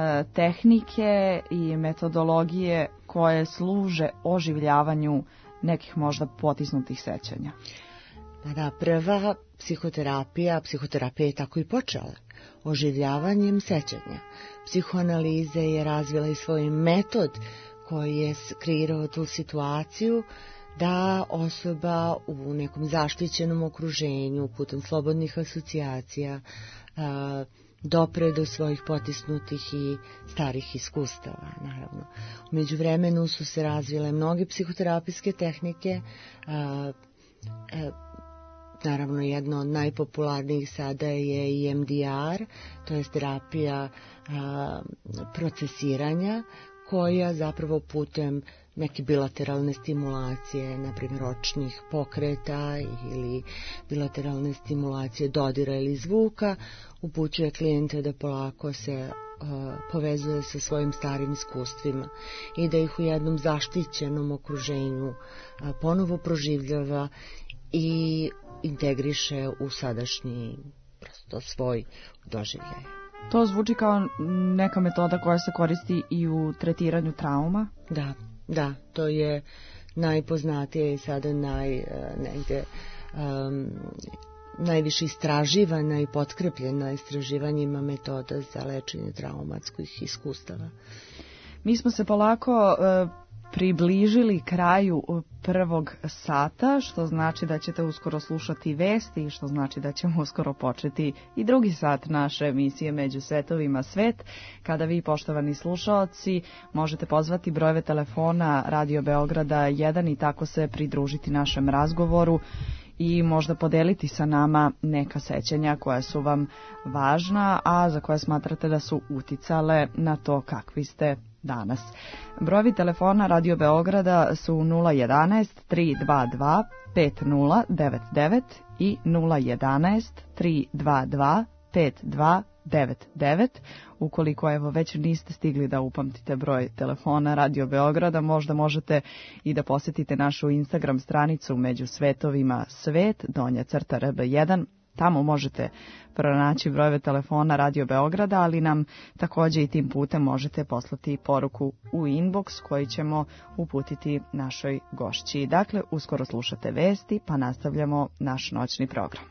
tehnike i metodologije koje služe oživljavanju nekih možda potisnutih sećanja? Da, prva psihoterapija, psihoterapija je tako i počela, oživljavanjem sećanja. Psihoanaliza je razvila i svoj metod koji je kreirao tu situaciju da osoba u nekom zaštićenom okruženju putem slobodnih asocijacija a, dopre do svojih potisnutih i starih iskustava, naravno. U međuvremenu su se razvile mnoge psihoterapijske tehnike, a, a, naravno jedna od najpopularnijih sada je i M D R, to je terapija a, procesiranja, koja zapravo putem neke bilateralne stimulacije, na primjer očnih pokreta ili bilateralne stimulacije dodira ili zvuka, upućuje klijente da polako se uh, povezuje sa svojim starim iskustvima i da ih u jednom zaštićenom okruženju uh, ponovo proživljava i integriše u sadašnji prosto svoj doživljaj. To zvuči kao neka metoda koja se koristi i u tretiranju trauma? Da, da, to je najpoznatije i sada naj, negde, um, najviše istraživana i potkrepljena istraživanjima metoda za lečenje traumatskih iskustava. Mi smo se polako uh, približili kraju prvog sata, što znači da ćete uskoro slušati vesti, što znači da ćemo uskoro početi i drugi sat naše emisije Među svetovima svet, kada vi, poštovani slušaoci, možete pozvati brojeve telefona Radio Beograda jedan i tako se pridružiti našem razgovoru i možda podeliti sa nama neka sećanja koja su vam važna, a za koje smatrate da su uticale na to kakvi ste danas. Brojevi telefona Radio Beograda su nula jedanaest tri dva dva pet nula devet devet i nula jedanaest tri dva dva pet dva devet devet. Ukoliko evo već niste stigli da upamtite broj telefona Radio Beograda, možda možete i da posjetite našu Instagram stranicu Među svetovima svet, donja crta R B jedan. Tamo možete pronaći brojeve telefona Radio Beograda, ali nam također i tim putem možete poslati poruku u inbox koji ćemo uputiti našoj gošći. Dakle, uskoro slušate vesti, pa nastavljamo naš noćni program.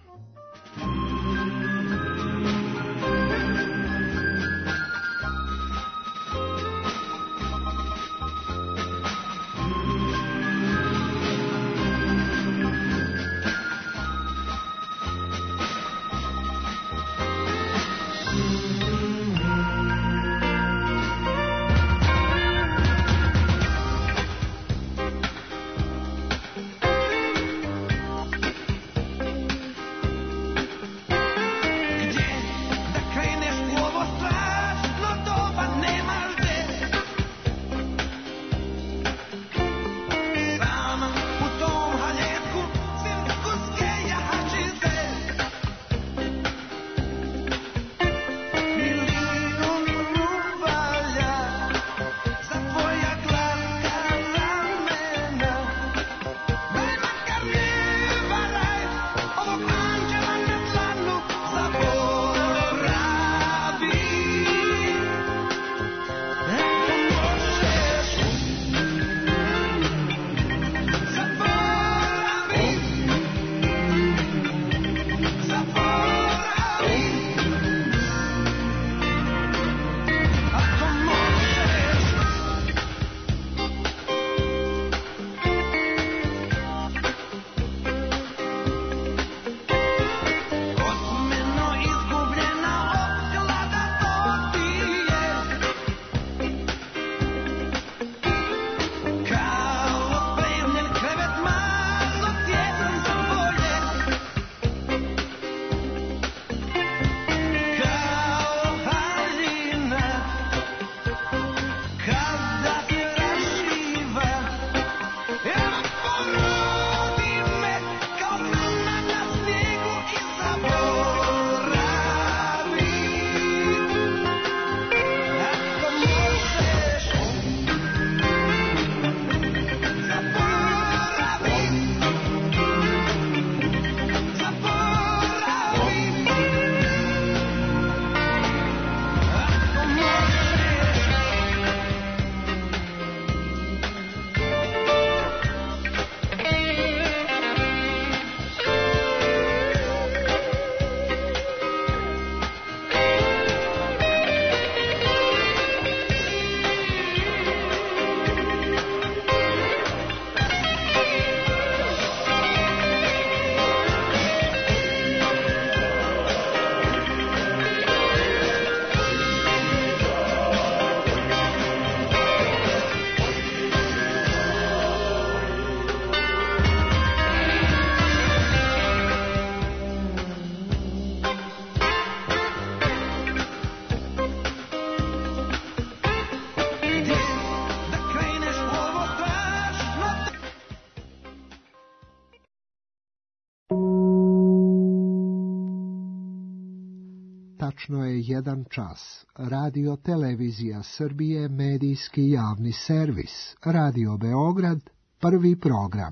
Tačno je jedan čas. Radio Televizija Srbije, medijski javni servis. Radio Beograd, prvi program.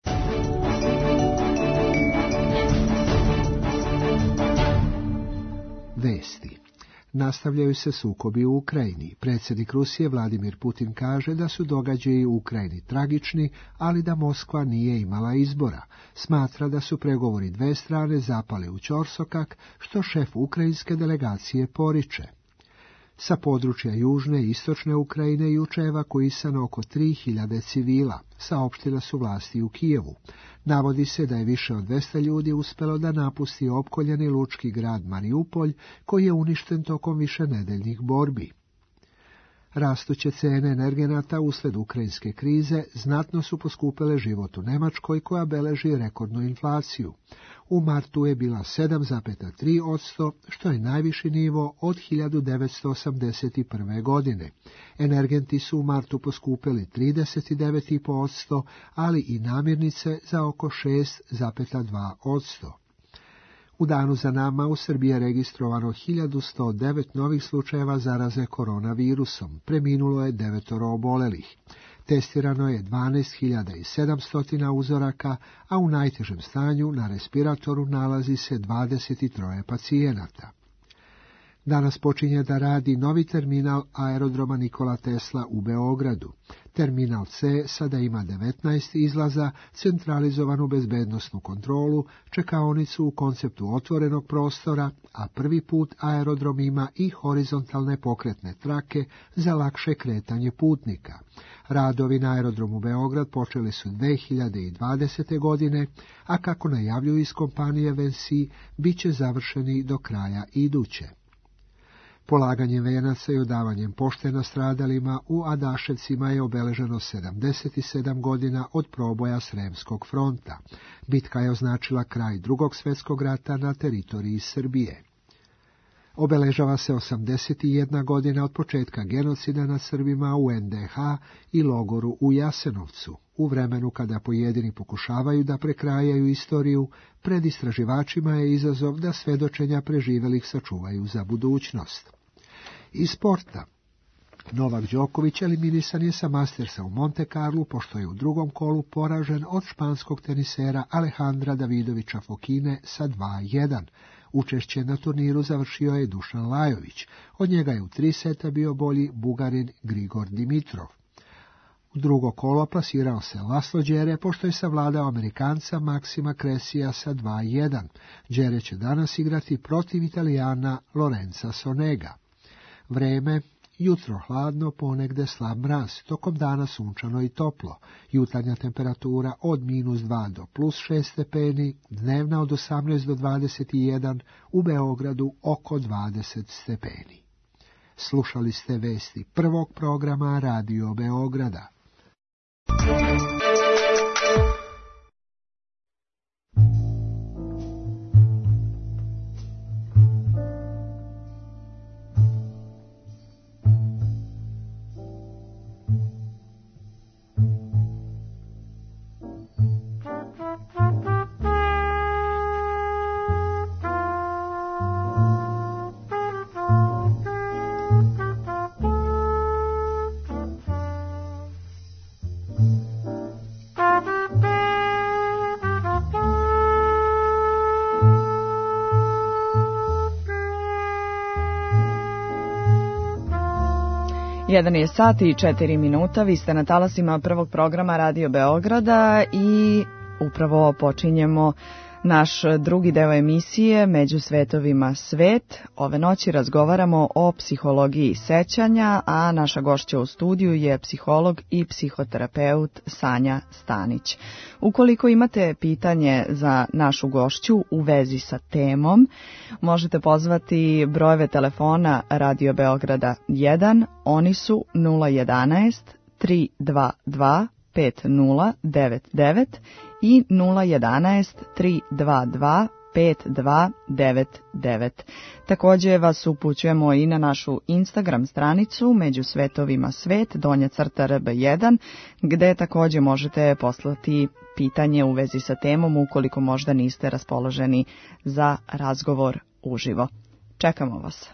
Vesti. Nastavljaju se sukobi u Ukrajini. Predsjednik Rusije Vladimir Putin kaže da su događaji u Ukrajini tragični, ali da Moskva nije imala izbora. Smatra da su pregovori dve strane zapali u ćorsokak, što šef ukrajinske delegacije poriče. Sa područja južne i istočne Ukrajine juče evakuisano oko tri hiljade civila, saopštile su vlasti u Kijevu. Navodi se da je više od dvesta ljudi uspelo da napusti opkoljeni lučki grad Mariupolj, koji je uništen tokom višenedeljnih borbi. Rastuće cijene energenata usled ukrajinske krize znatno su poskupile život u Njemačkoj, koja beleži rekordnu inflaciju. U martu je bila sedam zarez tri posto, što je najviši nivo od hiljadu devetsto osamdeset prve. godine. Energenti su u martu poskupili trideset devet zarez pet posto, ali i namirnice za oko šest zarez dva posto. U danu za nama u Srbiji je registrovano hiljadu sto devet novih slučajeva zaraze koronavirusom, preminulo je devetoro obolelih. Testirano je dvanaest hiljada sedamsto uzoraka, a u najtežem stanju na respiratoru nalazi se dvadeset tri pacijenata. Danas počinje da radi novi terminal aerodroma Nikola Tesla u Beogradu. Terminal C sada ima devetnaest izlaza, centralizovanu bezbednosnu kontrolu, čekaonicu u konceptu otvorenog prostora, a prvi put aerodrom ima i horizontalne pokretne trake za lakše kretanje putnika. Radovi na aerodromu Beograd počeli su dve hiljade dvadesete. godine, a kako najavljuju iz kompanije Vinci, bit će završeni do kraja iduće. Polaganjem venaca i odavanjem pošte nastradalima u Adaševcima je obeleženo sedamdeset sedam godina od proboja Sremskog fronta. Bitka je označila kraj Drugog svjetskog rata na teritoriji Srbije. Obeležava se osamdeset jedna godina od početka genocida nad Srbima u en de ha i logoru u Jasenovcu. U vremenu kada pojedini pokušavaju da prekrajaju istoriju, pred istraživačima je izazov da svedočenja preživelih sačuvaju za budućnost. Iz sporta. Novak Đoković eliminisan je sa Mastersa u Monte Carlu, pošto je u drugom kolu poražen od španskog tenisera Alejandra Davidovića Fokine sa dva jedan. Učešće na turniru završio je Dušan Lajović. Od njega je u tri seta bio bolji Bugarin Grigor Dimitrov. U drugo kolo plasirao se Laslo Đere, pošto je savladao Amerikanca Maksima Kresija sa dva jedan. Đere će danas igrati protiv Italijana Lorenza Sonega. Vreme, jutro hladno, ponegde slab mraz, tokom dana sunčano i toplo. Jutarnja temperatura od minus dva do plus šest stepeni, dnevna od osamnaest do dvadeset jedan, u Beogradu oko dvadeset stepeni. Slušali ste vesti prvog programa Radio Beograda. Jedan je sat i četiri minuta, vi ste na talasima prvog programa Radio Beograda i upravo počinjemo naš drugi deo emisije Među svetovima svet. Ove noći razgovaramo o psihologiji sećanja, a naša gošća u studiju je psiholog i psihoterapeut Sanja Stanić. Ukoliko imate pitanje za našu gošću u vezi sa temom, možete pozvati brojeve telefona Radio Beograda jedan, oni su nula jedanaest tri dva dva pet nula devet devet i nula jedanaest tri dva dva pet dva devet devet. Također vas upućujemo i na našu Instagram stranicu Među svetovima svet, donja crta R B jedan, gde također možete poslati pitanje u vezi sa temom ukoliko možda niste raspoloženi za razgovor uživo. Čekamo vas.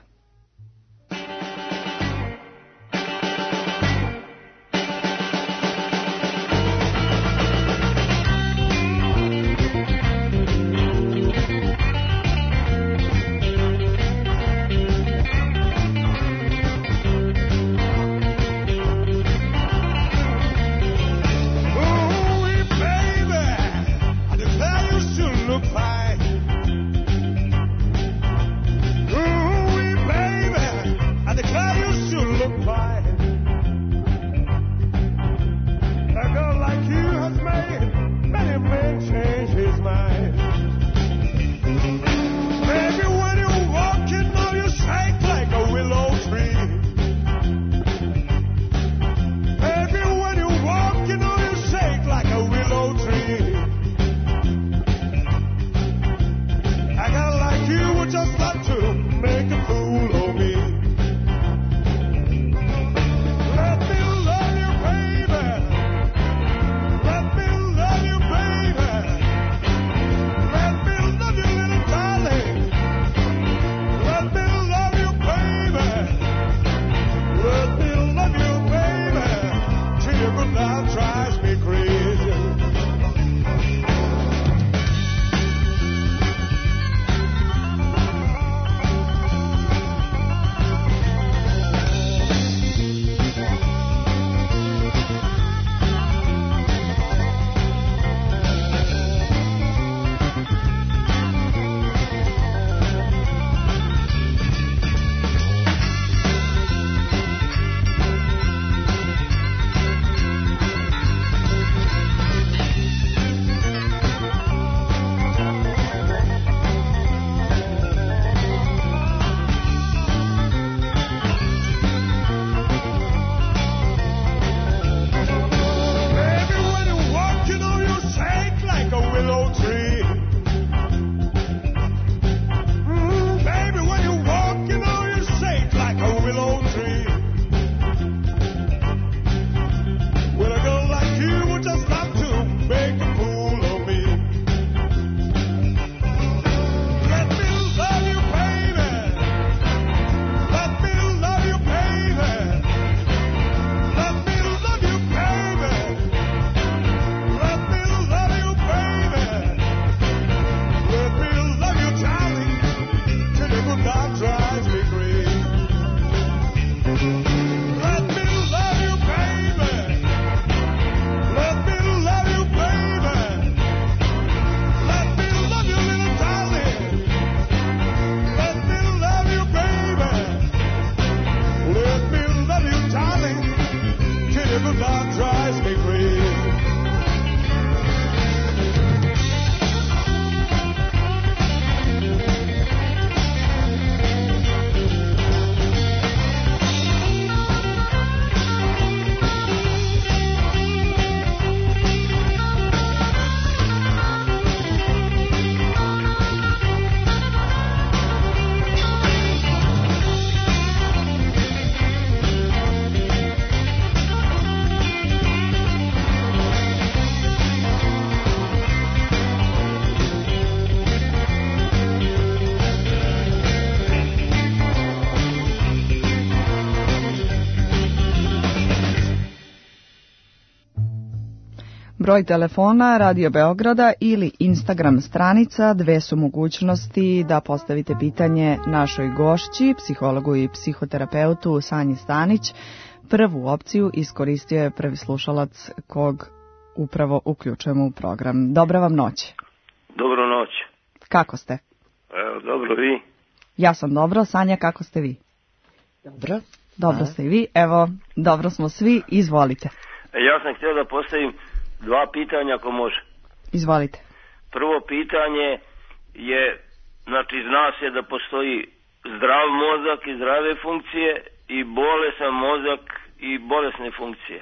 Broj telefona Radio Beograda ili Instagram stranica, dve su mogućnosti da postavite pitanje našoj gošći, psihologu i psihoterapeutu Sanji Stanić. Prvu opciju iskoristio je prvi slušalac kog upravo uključujemo u program. Dobra vam noć. Dobro noć. Kako ste? Evo, dobro, vi? Ja sam dobro. Sanja, kako ste vi? Dobro. Dobro ste i vi. Evo, dobro smo svi. Izvolite. Ja sam htio da postavim dva pitanja ako može. Izvolite. Prvo pitanje je, znači zna se da postoji zdrav mozak i zdrave funkcije i bolesan mozak i bolesne funkcije.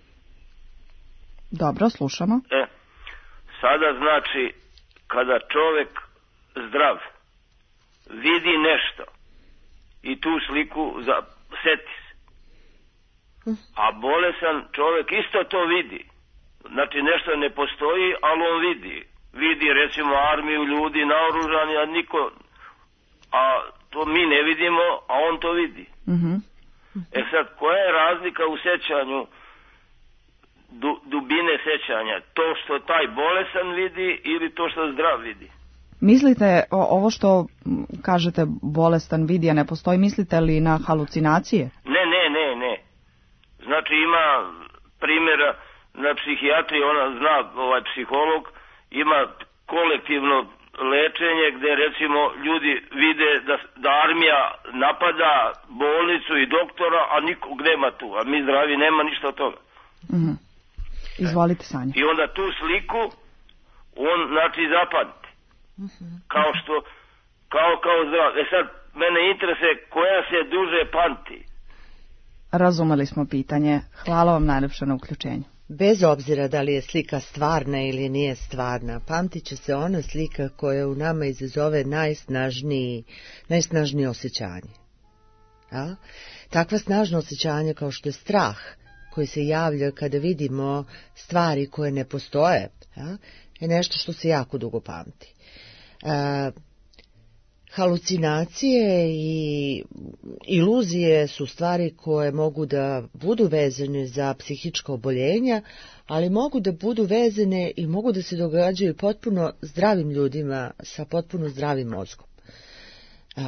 Dobro, slušamo. E, sada znači kada čovjek zdrav vidi nešto i tu sliku za, seti se. A bolesan čovjek isto to vidi. Znači nešto ne postoji, ali on vidi. Vidi recimo armiju ljudi naoružani, a niko, a to mi ne vidimo, a on to vidi. Mhm. E sad, koja je razlika u sećanju, du, dubine sećanja? To što taj bolesan vidi ili to što zdrav vidi? Mislite, o, ovo što m, kažete bolestan vidi, a ne postoji, mislite li na halucinacije? Ne, ne, ne, ne. Znači ima primjera na psihijatriji, ona zna, ovaj psiholog, ima kolektivno lečenje gdje recimo ljudi vide da, da armija napada bolnicu i doktora, a nikog nema tu, a mi zdravi nema ništa od toga. Mhm. Izvolite, Sanja. I onda tu sliku on znači zapamti. Kao što kao kao zdrav. E sad mene interesuje koja se duže pamti. Razumeli smo pitanje. Hvala vam najljepše na uključenju. Bez obzira da li je slika stvarna ili nije stvarna, pamtit će se ona slika koja u nama izazove najsnažniji, najsnažnije osjećanje. Ja? Takva snažna osjećanja kao što je strah, koji se javlja kada vidimo stvari koje ne postoje, ja? Je nešto što se jako dugo pamti. E, halucinacije i iluzije su stvari koje mogu da budu vezane za psihička oboljenja, ali mogu da budu vezane i mogu da se događaju potpuno zdravim ljudima sa potpuno zdravim mozgom. E,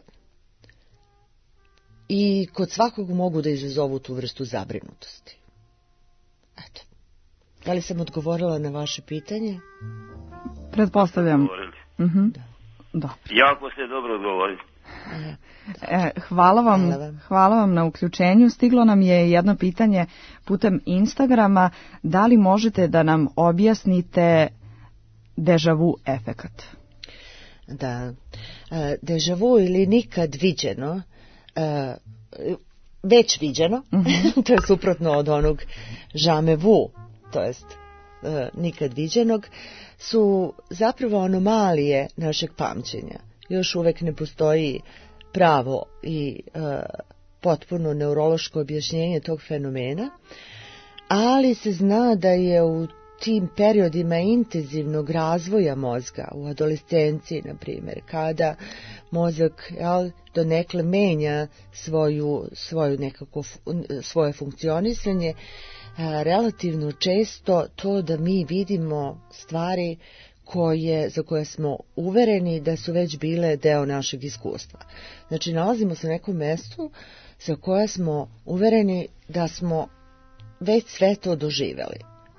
I kod svakog mogu da izazovu tu vrstu zabrinutosti. Eto. Da li sam odgovorila na vaše pitanje? Pretpostavljam. Mhm. Da. Da. Jako ste dobro odgovorili. E, hvala vam, Hvala vam. hvala vam na uključenju. Stiglo nam je jedno pitanje putem Instagrama. Da li možete da nam objasnite deja vu efekat? Da. E, deja vu ili nikad viđeno, e, već viđeno, mm-hmm. to je suprotno od onog jamais vu, to jest e, nikad viđenog, su zapravo anomalije našeg pamćenja. Još uvek ne postoji pravo i e, potpuno neurološko objašnjenje tog fenomena, ali se zna da je u tim periodima intenzivnog razvoja mozga, u adolescenciji, na primjer, kada mozak jel, donekle menja svoju, svoju nekako, svoje funkcionisanje, relativno često to da mi vidimo stvari koje, za koje smo uvereni da su već bile deo našeg iskustva. Znači, nalazimo se na nekom mestu za koje smo uvereni da smo već sve to doživjeli.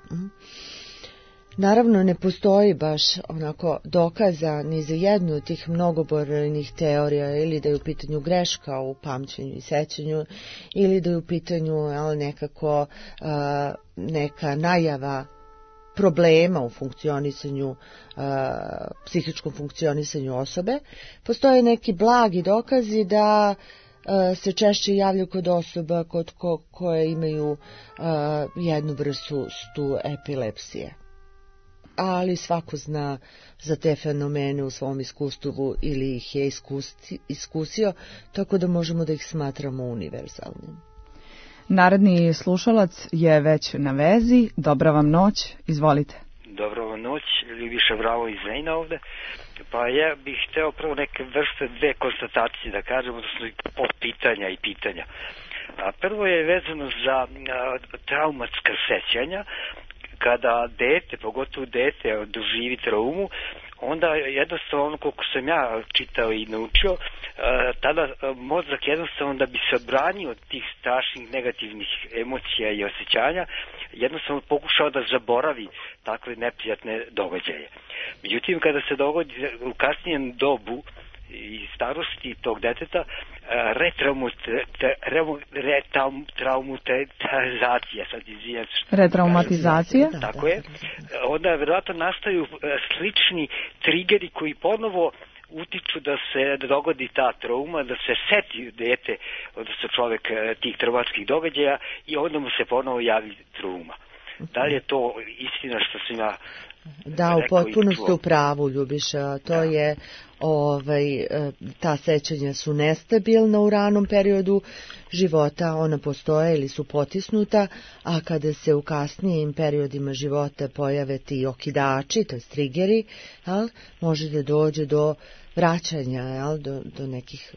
Naravno, ne postoji baš onako dokaza ni za jednu od tih mnogobrojnih teorija, ili da je u pitanju greška u pamćenju i sećanju, ili da je u pitanju jel, nekako uh, neka najava problema u funkcionisanju, uh, psihičkom funkcionisanju osobe. Postoje neki blagi dokazi da uh, se češće javljaju kod osoba kod ko, koje imaju uh, jednu vrstu epilepsije. Ali svako zna za te fenomene u svom iskustvu ili ih je iskusti, iskusio, tako da možemo da ih smatramo univerzalnim. Naredni slušalac je već na vezi. Dobra vam noć, izvolite. Dobra vam noć, Ljubiša Bravo iz Zejna ovde. Pa ja bih hteo prvo neke vrste dve konstatacije da kažem, odnosno pod pitanja i pitanja. A prvo je vezano za a, traumatska sećanja. Kada dete, pogotovo dete, doživi traumu, onda jednostavno ono koliko sam ja čitao i naučio, tada mozak jednostavno da bi se odbranio od tih strašnih negativnih emocija i osjećanja, jednostavno pokušao da zaboravi takve neprijatne događaje. Međutim, kada se dogodi u kasnijem dobu i starosti tog deteta, retraumatizacija, sad izvijem se. Retraumatizacija? Tako je. Onda vjerojatno nastaju slični trigeri koji ponovo utiču da se da dogodi ta trauma, da se seti dete, odnosno čovjek tih traumatskih događaja i onda mu se ponovo javi trauma. Da li je to istina što sam ja Da, u potpunosti u pravu, Ljubiša. To da. je, ovaj, ta sećanja su nestabilna u ranom periodu života, ona postoje ili su potisnuta, a kada se u kasnijim periodima života pojave ti okidači, to je triggeri, jel, može da dođe do vraćanja, jel, do, do nekih,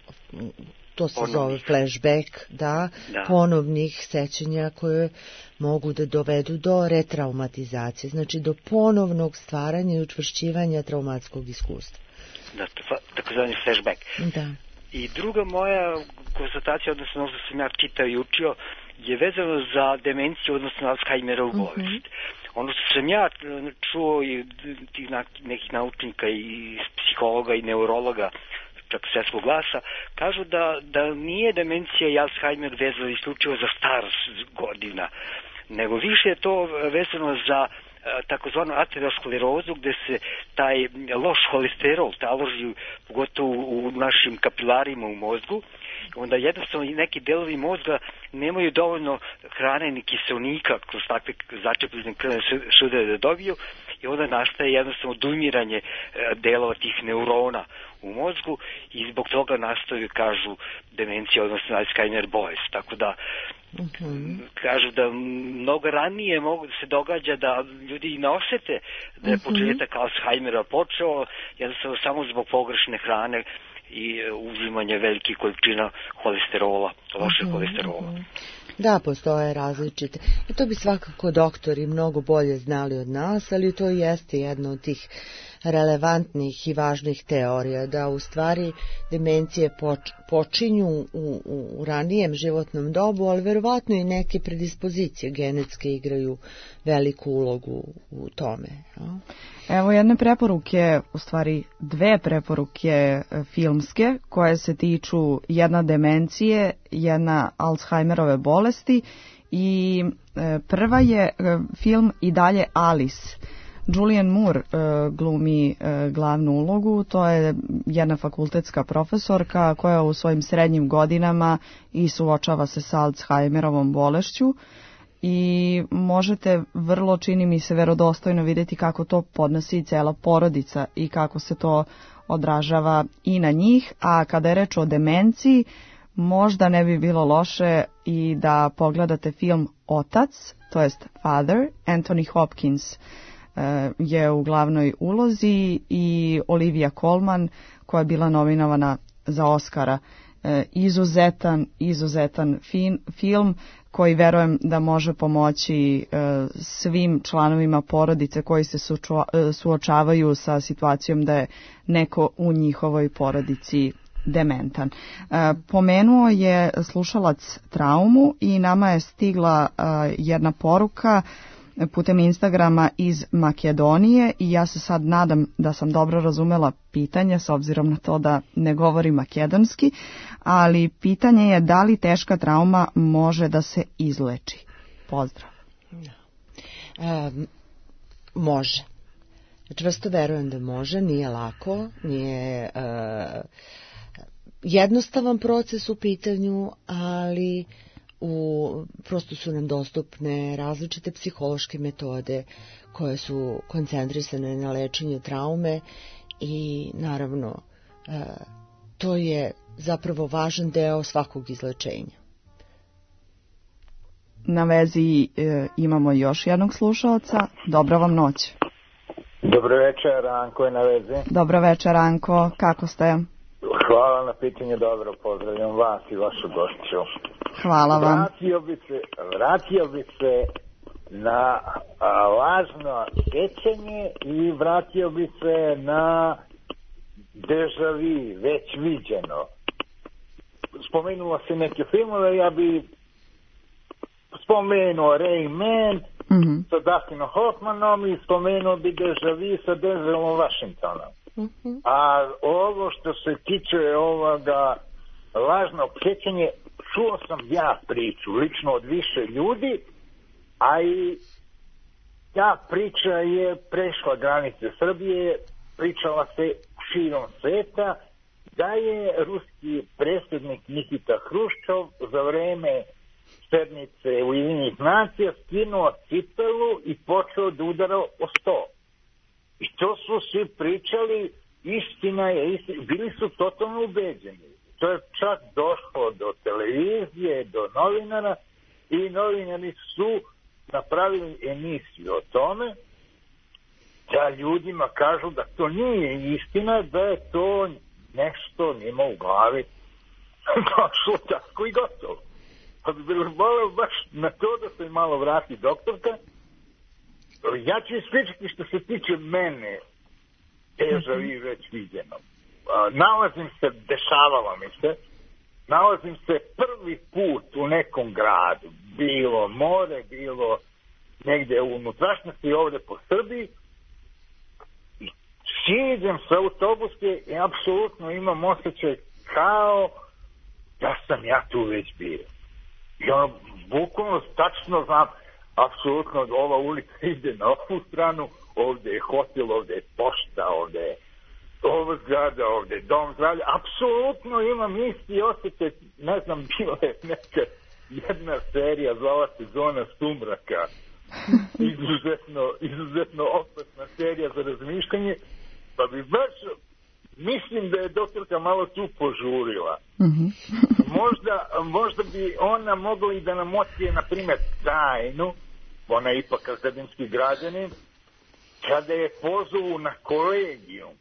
to se Ponovnih. zove flashback, da, Da. ponovnih sećanja koje mogu da dovedu do retraumatizacije, znači do ponovnog stvaranja i učvršćivanja traumatskog iskustva. Da, takozvani flashback. Da. I druga moja konstatacija, odnosno ono što sam ja čitao i učio, je vezano za demenciju, odnosno Alzheimerovu Mhm. bolest. Ono što sam ja čuo i tih nekih naučnika i psihologa i neurologa, čak svetskog glasa, kažu da, da nije demencija i Alzheimer vezano isključivo za starost godina, nego više je to vezano za takozvanu aterosklerozu, gde se taj loš holesterol taloži pogotovo u našim kapilarima u mozgu, onda jednostavno neki delovi mozga nemaju dovoljno hrane ni kiselnika kroz takve začepljene krvne sudove da dobiju i onda nastaje jednostavno odumiranje delova tih neurona u mozgu i zbog toga nastaju, kažu, demencija, odnosno Alzheimer bolest. Tako da Mhm. kažu da mnogo ranije mogu da se događa da ljudi i ne osete da je Mhm. početak Alzheimera počeo, jednostavno samo zbog pogrešne hrane i uzimanje velikih količina holesterola, lošeg Mhm, holesterola. mhm. Da, postoje različite. I to bi svakako doktori mnogo bolje znali od nas, ali to jeste jedno od tih relevantnih i važnih teorija, da u stvari demencije poč, počinju u, u, u ranijem životnom dobu, ali verovatno i neke predispozicije genetske igraju veliku ulogu u tome. No? Evo jedne preporuke, u stvari dve preporuke e, filmske koje se tiču jedna demencije, jedna Alzheimerove bolesti i e, prva je e, film I dalje Alice. Julianne Moore e, glumi e, glavnu ulogu, to je jedna fakultetska profesorka koja u svojim srednjim godinama i suočava se sa Alzheimerovom bolešću i možete vrlo, čini mi se, verodostojno vidjeti kako to podnosi cela porodica i kako se to odražava i na njih, a kada je reč o demenciji, možda ne bi bilo loše i da pogledate film Otac, to jest Father. Anthony Hopkins je u glavnoj ulozi i Olivia Colman koja je bila nominovana za Oscara. Izuzetan, izuzetan fin, film koji verujem da može pomoći svim članovima porodice koji se suočavaju sa situacijom da je neko u njihovoj porodici dementan. Pomenuo je slušalac traumu i nama je stigla jedna poruka putem Instagrama iz Makedonije i ja se sad nadam da sam dobro razumela pitanje s obzirom na to da ne govori makedonski, ali pitanje je da li teška trauma može da se izleči. Pozdrav. Um, može. Čvrsto verujem da može, nije lako, nije uh, jednostavan proces u pitanju, ali u, prosto su nam dostupne različite psihološke metode koje su koncentrisane na lečenje traume i naravno e, to je zapravo važan deo svakog izlečenja. Na vezi e, imamo još jednog slušalca. Dobra vam noć. Dobro večer, Anko je na vezi. Dobro večer, Anko. Kako ste? Hvala na pitanje, dobro, pozdravljam vas i vašu gošću. Hvala vam. Vratio bi se, vratio bi se na a, lažno sjećanje i vratio bi se na deja vu, već viđeno. Spomenulo se neke filmove, ja bi spomenuo Rain Man mm-hmm. sa Dustinom Hoffmanom i spomenuo bi deja vu sa Denzelom Washingtonom. Mm-hmm. A ovo što se tiče ovoga lažnog sjećanja, čuo sam ja priču lično od više ljudi, a i ta priča je prešla granice Srbije, pričala se širom sveta, da je ruski predsjednik Nikita Hruščov za vreme sednice Ujedinjenih nacija skinuo cipelu i počeo da udara o sto. I to su svi pričali, istina je, istina, bili su totalno ubeđeni. To je čak došlo do televizije, do novinara i novinari su napravili emisiju o tome da ljudima kažu da to nije istina, da je to nešto njima u glavi došlo tako i gotovo. Pa bi bilo voleo baš na to da se malo vrati doktorka. Ja ću ispričati što se tiče mene, teža vi već viđeno. Nalazim se, dešavalo mi se, nalazim se prvi put u nekom gradu, bilo more, bilo negdje u unutrašnjosti ovdje po Srbiji, i siđem sa autobuske i apsolutno imam osjećaj kao da sam ja tu već bio. I ono, bukvalno, tačno znam, apsolutno ova ulica ide na ovu stranu, ovdje je hotel, ovdje je pošta, ovdje je ovo zgrada, ovdje je dom zdravlja, apsolutno imam isti osjećaj, ne znam, bila je neka jedna serija, zvala se Zona sumraka, izuzetno, izuzetno opasna serija za razmišljanje, pa bi baš, mislim da je doktorka malo tu požurila. Mm-hmm. Možda, možda bi ona mogla i da nam otkrije, na primjer, tajnu, ona je ipak akademski građanin, kada je pozovu na kolegijum,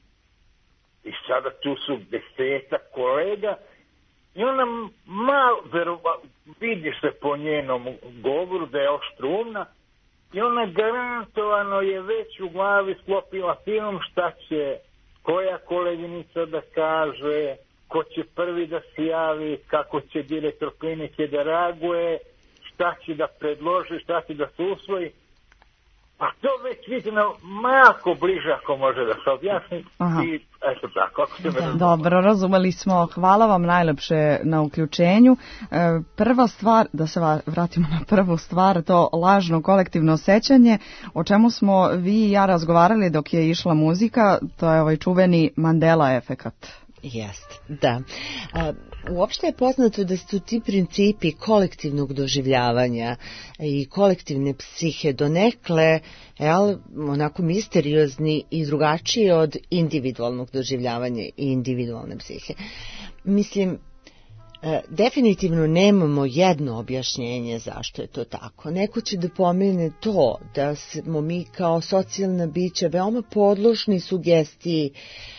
i sada tu su desetak kolega, i ona malo, vidi se po njenom govoru da je oštrumna, i ona garantovano je već u glavi sklopila film šta će koja koleginica da kaže, ko će prvi da se javi, kako će direktor klinike da reaguje, šta će da predloži, šta će da se usvoji. Pa to već vidimo malo bliže ako može da se objasni. Aha. I eto tako, ako se me razumeli. Dobro, razumeli smo. Hvala vam najlepše na uključenju. E, prva stvar, da se vratimo na prvu stvar, to lažno kolektivno osjećanje, o čemu smo vi i ja razgovarali dok je išla muzika, to je ovaj čuveni Mandela efekat. Jest, da. A, uopšte je poznato da su ti principi kolektivnog doživljavanja i kolektivne psihe donekle, jel, onako misteriozni i drugačiji od individualnog doživljavanja i individualne psihe. Mislim, E, definitivno nemamo jedno objašnjenje zašto je to tako. Neko će da pomene to da smo mi kao socijalna bića veoma podložni sugestiji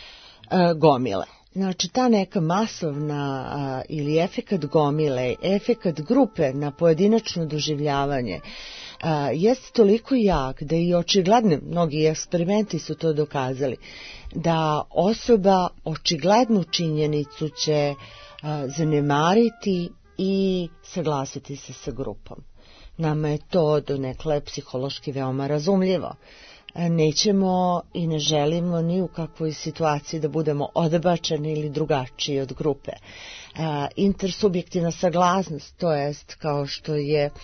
e, gomile. Znači, ta neka masovna a, ili efekat gomile, efekat grupe na pojedinačno doživljavanje a, jest toliko jak da i očigledno, mnogi eksperimenti su to dokazali, da osoba očiglednu činjenicu će a, zanemariti i saglasiti se sa grupom. Nama je to donekle psihološki veoma razumljivo. Nećemo i ne želimo ni u kakvoj situaciji da budemo odbačeni ili drugačiji od grupe. E, intersubjektivna saglasnost, to jest kao što je e,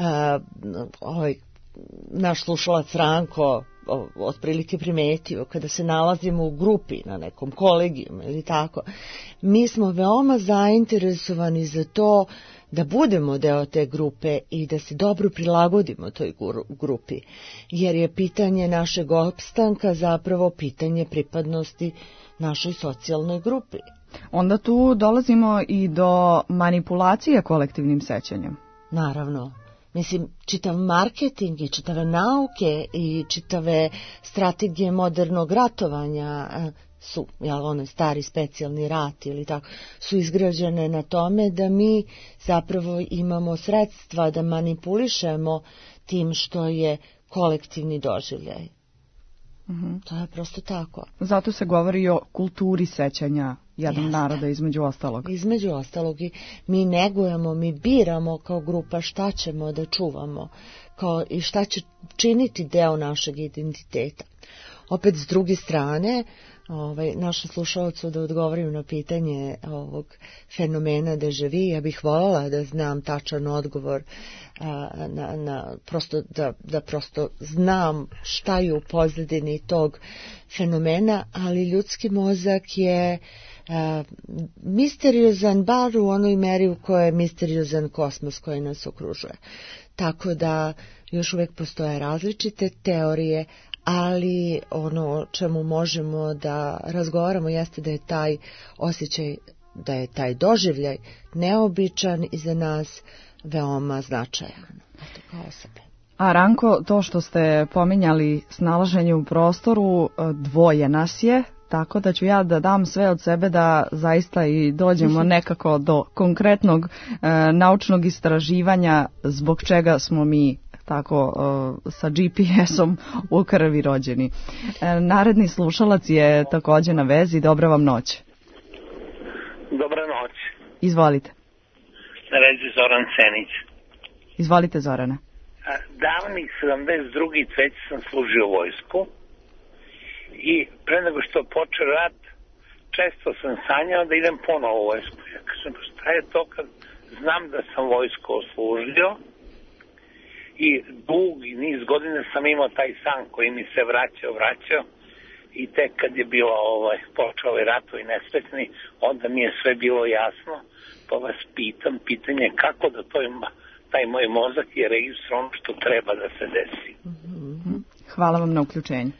ovaj, naš slušalac Franko otprilike primetio, kada se nalazimo u grupi na nekom kolegijumu ili tako, mi smo veoma zainteresovani za to da budemo deo te grupe i da se dobro prilagodimo toj grupi, jer je pitanje našeg opstanka zapravo pitanje pripadnosti našoj socijalnoj grupi. Onda tu dolazimo i do manipulacije kolektivnim sećanjem. Naravno. Mislim, čitav marketing i čitave nauke i čitave strategije modernog ratovanja su, jel, onaj stari specijalni rat ili tako, su izgrađene na tome da mi zapravo imamo sredstva da manipulišemo tim što je kolektivni doživljaj. Mm-hmm. To je prosto tako. Zato se govori o kulturi sećanja jednog Jeste. Naroda između ostalog. Između ostalog i mi negujemo, mi biramo kao grupa šta ćemo da čuvamo kao i šta će činiti deo našeg identiteta. Opet s druge strane, ovaj, našem slušalcu da odgovorim na pitanje ovog fenomena deja vu, ja bih voljela da znam tačan odgovor, a, na, na, prosto da, da prosto znam šta je u pozadini tog fenomena, ali ljudski mozak je a, misteriozan, bar u onoj meri u kojoj je misteriozan kosmos koji nas okružuje. Tako da još uvijek postoje različite teorije, ali ono o čemu možemo da razgovaramo jeste da je taj osjećaj, da je taj doživljaj neobičan i za nas veoma značajan. Eto, kao osobe. A Ranko, to što ste pominjali snalaženje u prostoru, dvoje nas je, tako da ću ja da dam sve od sebe da zaista i dođemo nekako do konkretnog e, naučnog istraživanja zbog čega smo mi tako e, sa G P S-om u krvi rođeni. E, naredni slušalac je također na vezi. Dobra vam noć. Dobra noć. Izvolite. Na vezi Zoran Senić. Izvolite, Zorane. Davnih sedamdeset drugi već sam služio vojsku i pre nego što počeo rat često sam sanjao da idem ponovo u vojsku. Ja kažem, šta je to kad znam da sam vojsku oslužio i dugi niz godina sam imao taj san koji mi se vraćao, vraćao i tek kad je bilo ovaj, počeo ovaj ratovi nesretni, onda mi je sve bilo jasno, pa vas pitam, pitanje kako da to ima taj moj mozak je registrao ono što treba da se desi. Hvala vam na uključenju.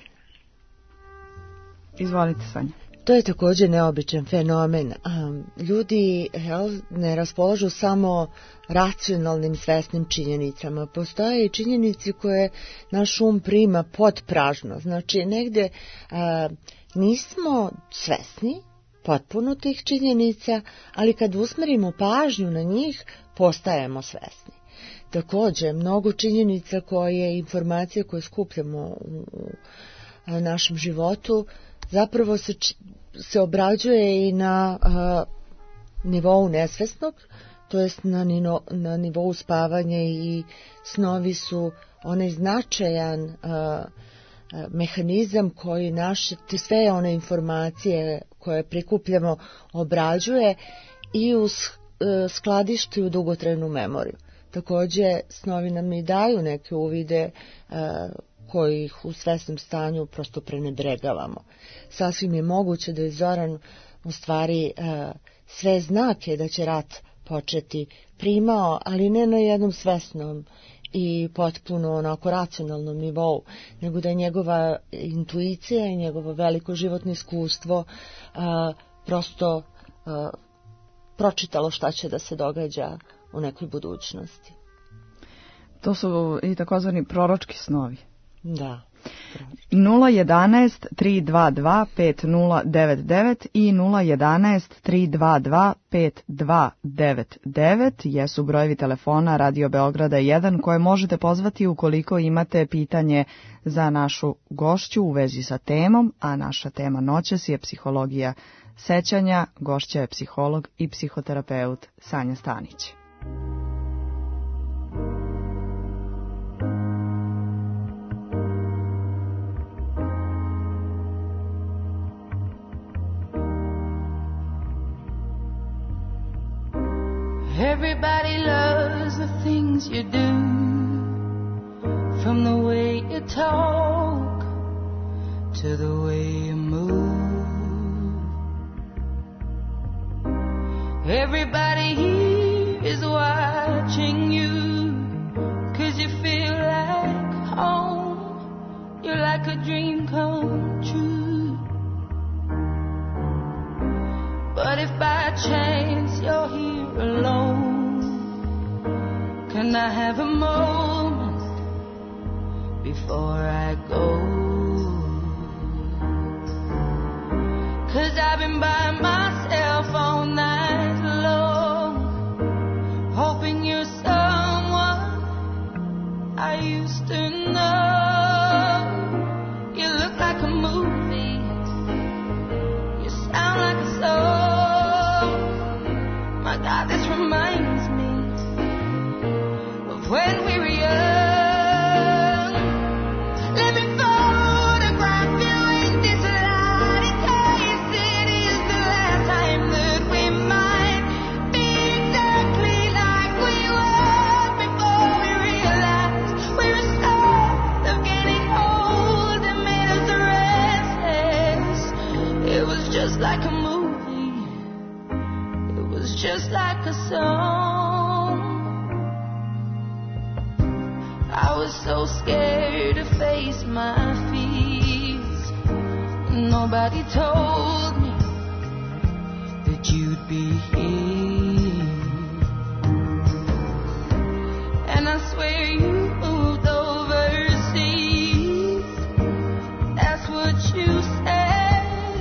Izvolite, Sanja. To je također neobičan fenomen. Ljudi jel, ne raspolažu samo racionalnim svesnim činjenicama. Postoje i činjenici koje naš um prima podpražno. Znači, negdje a, nismo svesni potpuno tih činjenica, ali kad usmerimo pažnju na njih, postajemo svesni. Također, mnogo činjenica koje, informacije koje skupljamo u, u našem životu, zapravo se, se obrađuje i na a, nivou nesvesnog, to jest na, nino, na nivou spavanja i snovi su onaj značajan a, a, mehanizam koji naše, sve one informacije koje prikupljamo obrađuje i uz skladišti u dugotrajnu memoriju. Također, snovi nam i daju neke uvide uh, kojih u svesnom stanju prosto prenedregavamo. Sasvim je moguće da je Zoran u stvari uh, sve znake da će rat početi primao, ali ne na jednom svesnom i potpuno onako racionalnom nivou, nego da je njegova intuicija i njegovo veliko životno iskustvo uh, prosto uh, pročitalo šta će da se događa u nekoj budućnosti. To su i takozvani proročki snovi. Da. nula jedanaest tri dva dva pet nula devet devet i nula jedanaest tri dva dva pet dva devet devet jesu brojevi telefona Radio Beograda jedan koje možete pozvati ukoliko imate pitanje za našu gošću u vezi sa temom, a naša tema noćas je psihologija sećanja. Gošća je psiholog i psihoterapeut Sanja Stanić. Everybody loves the things you do, from the way you talk to the way you move. Everybody here is watching you, 'cause you feel like home. You're like a dream come true. But if by chance you're here alone, can I have a moment before I go? 'Cause I've been by myself all night long, hoping you're someone I used to know. You look like a movie, you sound like a song. My God, this reminds me of when we were young. Let me photograph you in this light, in case it is the last time that we might be exactly like we were before we realized we were scared of getting old and made us restless. It was just like a movie, it was just like a song. I was so scared to face my fears. Nobody told me that you'd be here. And I swear you moved overseas. That's what you said.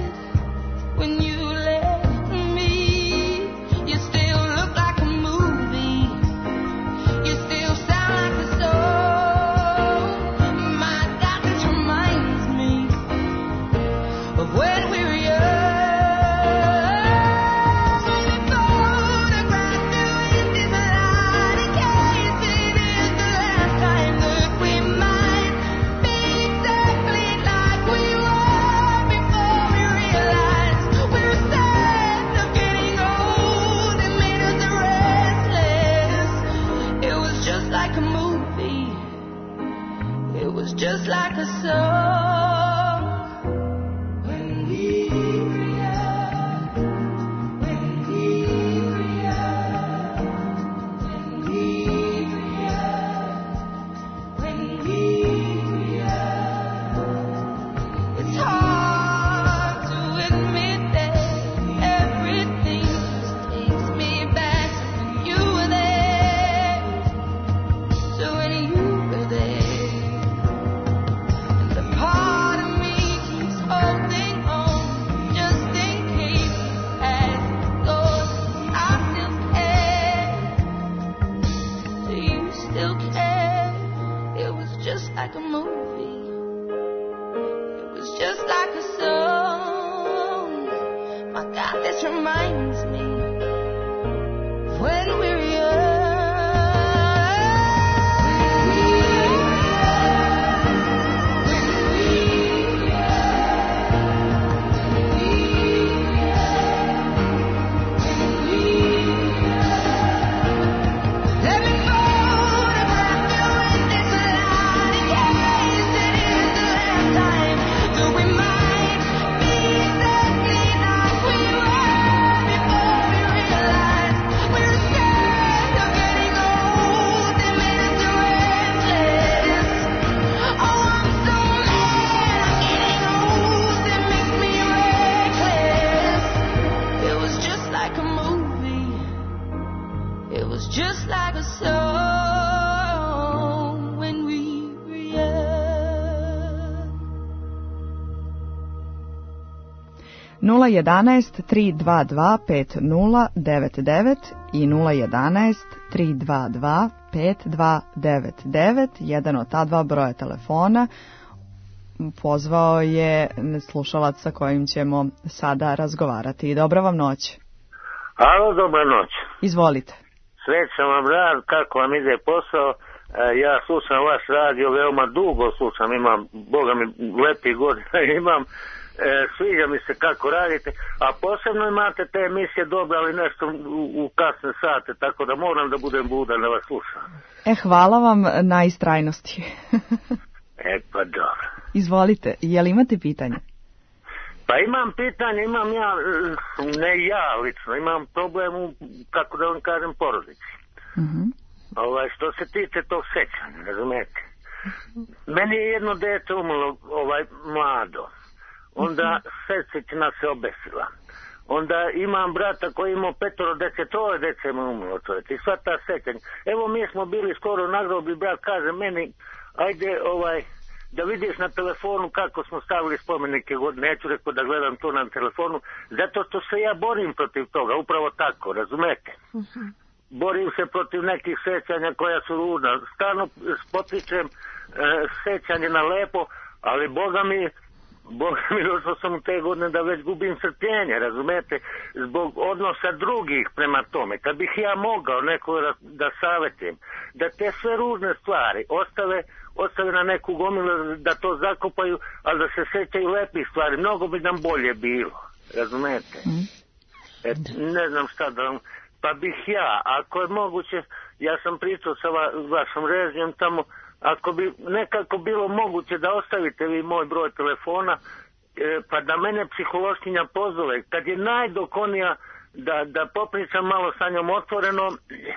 just like a song. When we react, when we react, when we react, when we react. It's hard to admit that everything just takes me back to when you were there, to when you were there. And the part of me keeps holding on just in case as it goes. I still care. Do you still care? It was just like a movie. It was just like a song. My God, this reminds me of when we were young. Let me photograph you in this light in case it is the last time that we might be exactly like we were before we realized we were scared of getting old and made us restless. Oh, I'm so mad I'm getting old, it makes me reckless. It was just like a movie. It was just like a song when we were young. nula jedanaest tri dva dva pet nula devet devet i nula jedanaest tri dva dva pet dva devet devet. Jedan od ta dva broja telefona pozvao je slušalac sa kojim ćemo sada razgovarati. Dobra vam noć. Alo, dobra noć. Izvolite. Srećan vam rad, kako vam ide posao. E, ja slušam vaš radio, veoma dugo slušam, imam, boga mi, lepih godina imam. E, sviđa mi se kako radite, a posebno imate te emisije dobre, ali nešto u, u kasne sate, tako da moram da budem budan da vas slušam. E, hvala vam na istrajnosti. E, pa dobro. Izvolite, je li imate pitanje? Pa imam pitanje, imam ja, ne ja lično, imam problem u, kako da vam kažem, porodici. Mhm. Ovaj, što se tiče tog sećanja, razumete? Meni je jedno dete umrlo, ovaj, mlado. Onda sesečina se obesila. Onda imam brata koji imao petoro dece, troje dece mu umrlo čovjek. I sva ta sećanja. Evo mi smo bili skoro na grobi, brat kaže meni, ajde ovaj, da vidiš na telefonu kako smo stavili spomenike godine. Neću rekao da gledam to na telefonu, zato što se ja borim protiv toga, upravo tako, razumete? Borim se protiv nekih sećanja koja su ružna. Stalno potičem e, sećanje na lepo, ali Boga mi, Boga mi došao sam u te godine da već gubim strpljenje, razumete, zbog odnosa drugih prema tome. Kad bih ja mogao neko da, da savjetujem, da te sve ružne stvari ostave, ostave na neku gomilu, da to zakopaju, ali da se sećaju lepih stvari, mnogo bi nam bolje bilo, razumete. E, ne znam šta da vam... Pa bih ja, ako je moguće, ja sam pričao sa va, vašom režijom tamo, ako bi nekako bilo moguće da ostavite vi moj broj telefona, e, pa da mene psihološkinja pozove, kad je najdokonija da, da popričam malo sa njom otvoreno,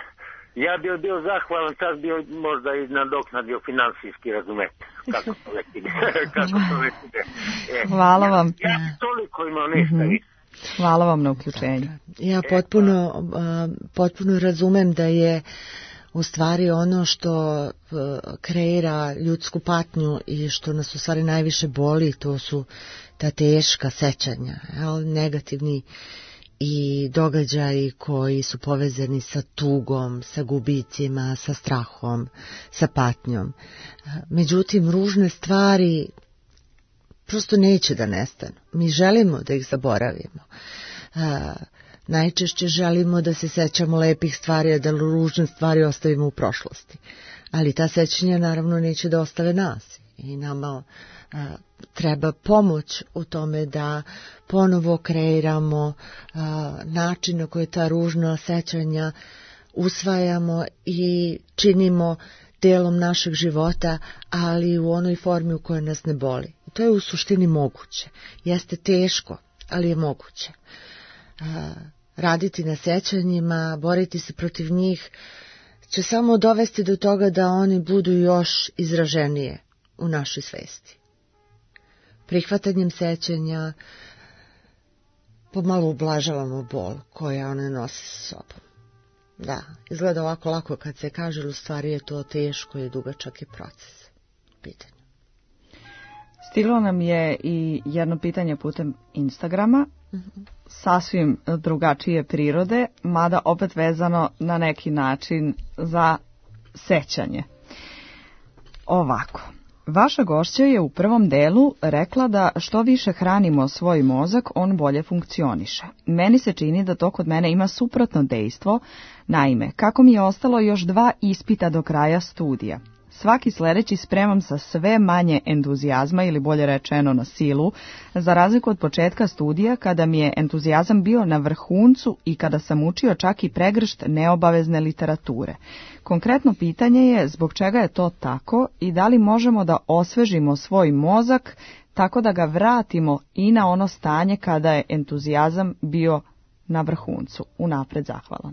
ja bi bio zahvalan, čak bio možda i nadoknadio finansijski, razumete, kako to već ide. Kako to već ide. E, Hvala vam. Ja, ja toliko imao ništa Mhm. više. Hvala vam na uključenju. Ja potpuno, a, potpuno razumem da je u stvari ono što a, kreira ljudsku patnju i što nas u stvari najviše boli, to su ta teška sećanja, jel, negativni i događaji koji su povezani sa tugom, sa gubicima, sa strahom, sa patnjom. Međutim, ružne stvari prosto neće da nestanu. Mi želimo da ih zaboravimo. A, najčešće želimo da se sećamo lepih stvari, a da ružne stvari ostavimo u prošlosti. Ali ta sećanja naravno neće da ostave nas. I nama a, treba pomoć u tome da ponovo kreiramo a, način na koji ta ružna sećanja usvajamo i činimo delom našeg života, ali u onoj formi u kojoj nas ne boli. I to je u suštini moguće. Jeste teško, ali je moguće. Raditi na sećanjima, boriti se protiv njih, će samo dovesti do toga da oni budu još izraženije u našoj svesti. Prihvatanjem sećanja pomalo ublažavamo bol koja one nose sa sobom. Da, izgleda ovako lako kad se kaže, ali u stvari je to teško i dugačak i proces. Pitanje. Stiglo nam je i jedno pitanje putem Instagrama, mm-hmm. sasvim drugačije prirode, mada opet vezano na neki način za sećanje. Ovako. Vaša gošća je u prvom delu rekla da što više hranimo svoj mozak, on bolje funkcioniše. Meni se čini da to kod mene ima suprotno dejstvo. Naime, kako mi je ostalo još dva ispita do kraja studija. Svaki sledeći spremam sa sve manje entuzijazma ili bolje rečeno na silu, za razliku od početka studija kada mi je entuzijazam bio na vrhuncu i kada sam učio čak i pregršt neobavezne literature. Konkretno pitanje je zbog čega je to tako i da li možemo da osvežimo svoj mozak tako da ga vratimo i na ono stanje kada je entuzijazam bio na vrhuncu. Unapred zahvalan.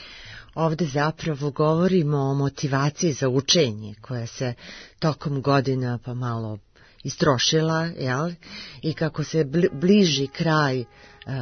Ovde zapravo govorimo o motivaciji za učenje koja se tokom godina pa malo istrošila, jel? I kako se bliži kraj uh,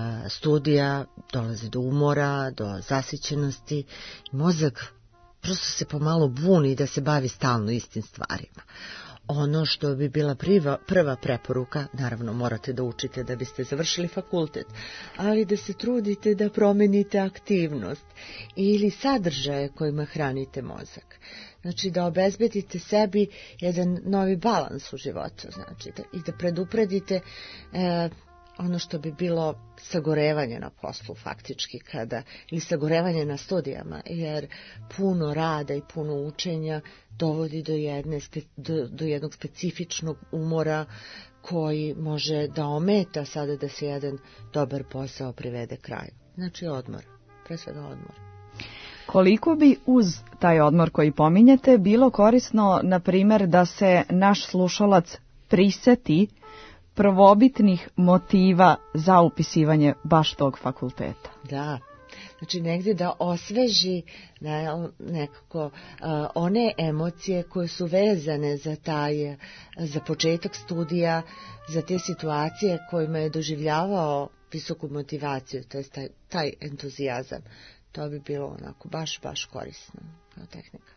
studija, dolazi do umora, do zasićenosti, mozak prosto se pomalo buni da se bavi stalno istim stvarima. Ono što bi bila priva, prva preporuka, naravno morate da učite da biste završili fakultet, ali da se trudite da promenite aktivnost ili sadržaje kojima hranite mozak. Znači da obezbedite sebi jedan novi balans u životu, znači da, i da predupredite e, ono što bi bilo sagorevanje na poslu faktički kada, ili sagorevanje na studijama, jer puno rada i puno učenja dovodi do, jedne, do, do jednog specifičnog umora koji može da ometa sada da se jedan dobar posao privede kraju. Znači odmor, pre svega odmor. Koliko bi uz taj odmor koji pominjete bilo korisno, na primjer, da se naš slušalac priseti prvobitnih motiva za upisivanje baš tog fakulteta? Da, znači negdje da osveži ne, nekako uh, one emocije koje su vezane za taj, za početak studija, za te situacije kojima je doživljavao visoku motivaciju, to je taj, taj entuzijazam. To bi bilo onako baš, baš korisno kao tehnika.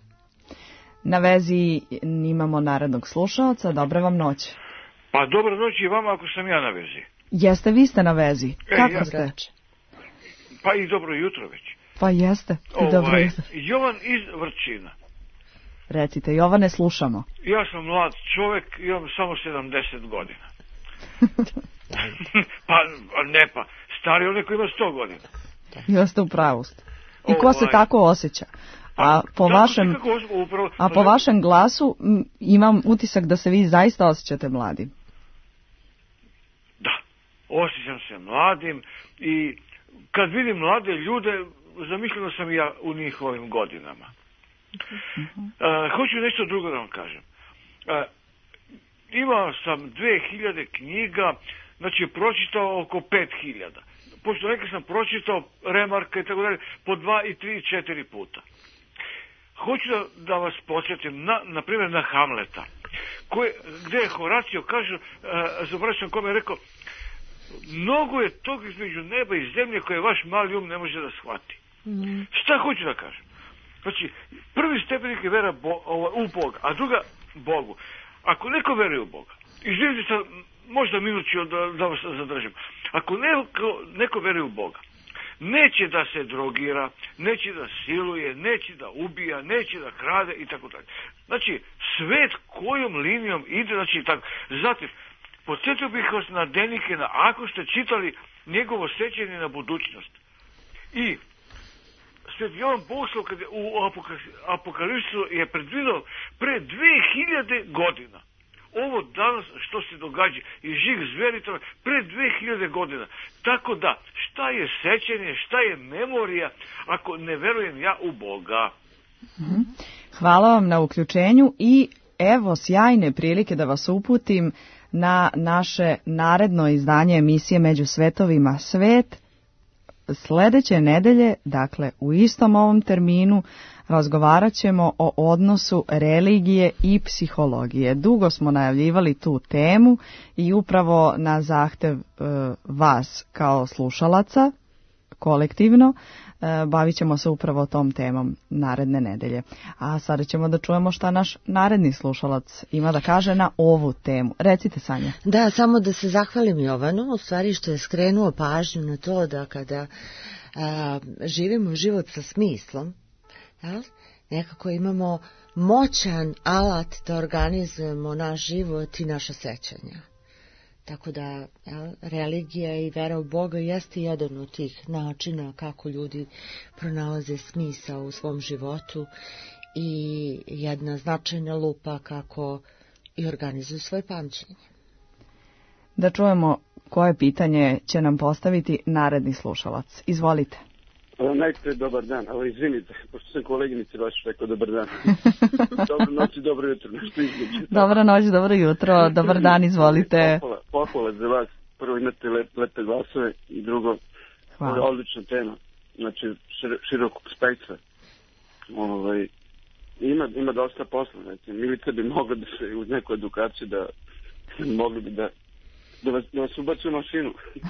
Na vezi imamo narednog slušalca, dobra vam noć. Pa dobro noć i vama ako sam ja na vezi. Jeste, vi ste na vezi. E, Kako ja, ste? Pa i dobro jutro već. Pa jeste, i ovaj, dobro jutro. Jovan iz Vrčina. Recite, Jovane, slušamo. Ja sam mlad čovjek, imam samo sedamdeset godina. Pa ne pa, stari onaj koji ima sto godina. Jeste u pravu ste. I ko ovaj, se tako osjeća? A po vašem, upravo, a po vašem glasu m, imam utisak da se vi zaista osjećate mladim. Da, osjećam se mladim i kad vidim mlade ljude, zamišljeno sam ja u njihovim godinama. Uh-huh. Uh, hoću nešto drugo da vam kažem. Uh, imao sam dve hiljade knjiga, znači pročitao oko pet hiljada. Pošto neka sam pročitao remarke i tako dalje, po dva i tri i četiri puta. Hoću da, da vas podsjetim, na, na primjer na Hamleta, koje, gdje je Horacio kaže, uh, zaboravim kome je rekao, mnogo je tog između neba i zemlje koje vaš mali um ne može da shvati. Mm. Šta hoću da kažem? Znači, prvi stepenik je vera bo, ovo, u Boga, a druga Bogu. Ako neko veruje u Boga, izvinite sam, možda minut ću da, da vas zadržim, ako neko, neko veruje u Boga, neće da se drogira, neće da siluje, neće da ubija, neće da krade i tako dalje. Znači, svet kojom linijom ide, znači tako. Zatim, podsjetio bih vas na Denikina, ako ste čitali njegovo sećanje na budućnost. I Sveti Jovan Bogoslov kad je u Apokalipsu je predvidao pre dve hiljade godina. Ovo danas što se događa i žig zveritova pre dve hiljade godina. Tako da, šta je sećanje, šta je memorija ako ne verujem ja u Boga? Hvala vam na uključenju i evo sjajne prilike da vas uputim na naše naredno izdanje emisije Među svetovima svet. Sljedeće nedelje, dakle u istom ovom terminu, razgovarat ćemo o odnosu religije i psihologije. Dugo smo najavljivali tu temu i upravo na zahtev e, vas kao slušalaca, kolektivno, e, bavit ćemo se upravo tom temom naredne nedelje. A sada ćemo da čujemo šta naš naredni slušalac ima da kaže na ovu temu. Recite, Sanja. Da, samo da se zahvalim Jovanu, u stvari što je skrenuo pažnju na to da kada a, živimo život sa smislom, jel, nekako imamo moćan alat da organizujemo naš život i naša sećanja. Tako da, jel, religija i vera u Boga jeste jedan od tih načina kako ljudi pronalaze smisao u svom životu i jedna značajna lupa kako i organizuju svoje pamćenje. Da čujemo koje pitanje će nam postaviti naredni slušalac. Izvolite. Najprije dobar dan, ali izvinite, pošto sam koleginici baš rekao dobar dan. Dobro noć i dobro jutro, nešto između. Dobra noć, dobro jutro, dobar dan, izvolite. Pohvala, pohvala za vas, prvo imate lep, lepe glasove i drugo, hvala. Odlična tema, znači šir, širokog spektra. Ovaj, ima, ima dosta posla, znači Milica bi mogla da se uz neku edukaciju da mogli bi da da vas, da vas ubacu u mašinu.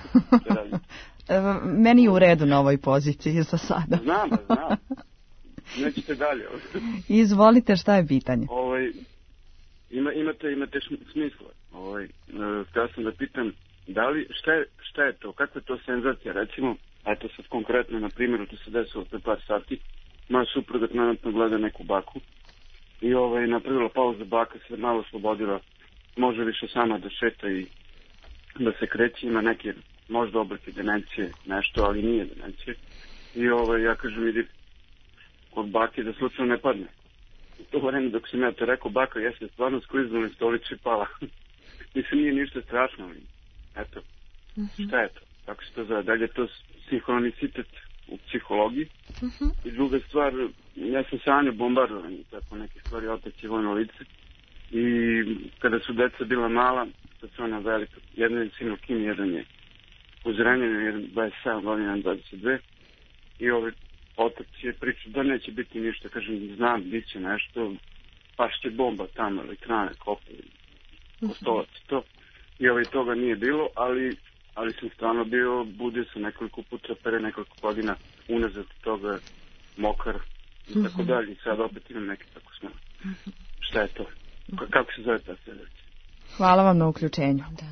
Meni je u redu na ovoj poziciji za sada. Znam, znam. Nećete dalje. Izvolite, šta je pitanje? Ovaj, ima, imate, imate smisla. Ovaj, htio sam da pitam, da li, šta je, šta je to, kakva je to senzacija, recimo, eto sad konkretno, na primjeru, to se desilo pre par sati, moja supruga trenutno gleda neku baku i ovaj, napravila pauzu, baka se malo oslobodila, može više sama da šeta i da se kreće, ima neke možda oblike demencije, nešto, ali nije demencije. I ovaj, ja kažem, idi kod bake da slučajno ne padne. U to vreme dok sam ja to rekao, baka jeste stvarno skliznula i stolica i pala. Mislim, nije ništa strašno, ali eto, uh-huh. Šta je to? Kako se to zove? Dalje je to sinhronicitet u psihologiji. Uh-huh. I druga stvar, ja sam sanjao bombardovanje, tako neke stvari, otac je vojno lice. I kada su deca bila mala, sad su ona velika, jedan je sin u Kini, jedan je u Zrenjaninu, jedan dvadeset sedam godina, jedan dvadeset dve. I ovaj otac je pričao da neće biti ništa, kažem, znam, bit će nešto, pašće bomba tamo, elektrane, kope, kostolac, to. I ovaj toga nije bilo, ali, ali sam stvarno bio, budio sam nekoliko puta, pre nekoliko godina, unazad toga, mokar i tako dalje. I sad opet imam neke tako smo. Šta je to? K- kako se zove ta sljedeća? Hvala vam na uključenju. Da.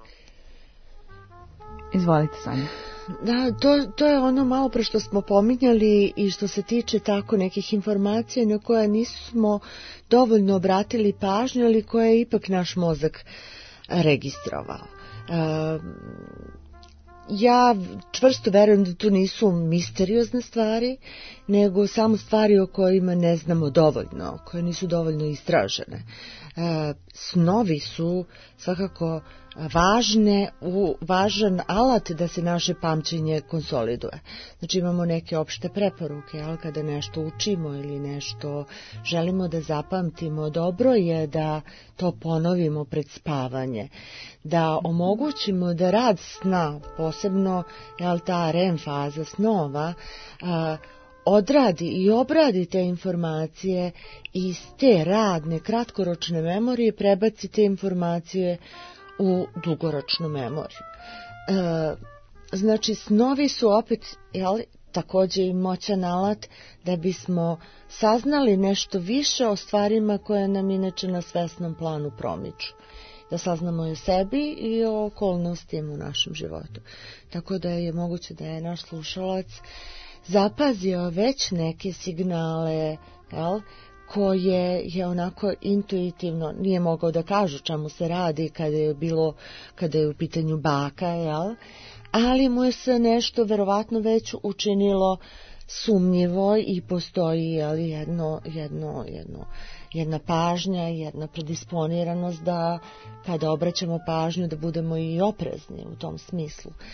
Izvolite, Sanja. Da, to, to je ono malo pre što smo pominjali i što se tiče tako nekih informacija na koje nismo dovoljno obratili pažnju, ali koje je ipak naš mozak registrovao. E, ja čvrsto verujem da tu nisu misteriozne stvari, nego samo stvari o kojima ne znamo dovoljno, koje nisu dovoljno istražene. E, snovi su svakako važne, u, važan alat da se naše pamćenje konsoliduje. Znači imamo neke opšte preporuke, ali kada nešto učimo ili nešto želimo da zapamtimo, dobro je da to ponovimo pred spavanje, da omogućimo da rad sna, posebno jel, ta REM faza snova, a, odradi i obradi te informacije i iz te radne kratkoročne memorije prebaci te informacije u dugoročnu memoriju. E, znači, snovi su opet jel, također i moćan alat da bismo saznali nešto više o stvarima koje nam inače na svesnom planu promiču. Da saznamo i o sebi i o okolnostima u našem životu. Tako da je moguće da je naš slušalac zapazio već neke signale, jel, koje je onako intuitivno, nije mogao da kaže čemu se radi kada je bilo, kada je u pitanju baka, jel, ali mu je se nešto verovatno već učinilo sumnjivo i postoji jel, jedno, jedno, jedno, jedna pažnja, jedna predisponiranost da kada obraćamo pažnju da budemo i oprezni u tom smislu.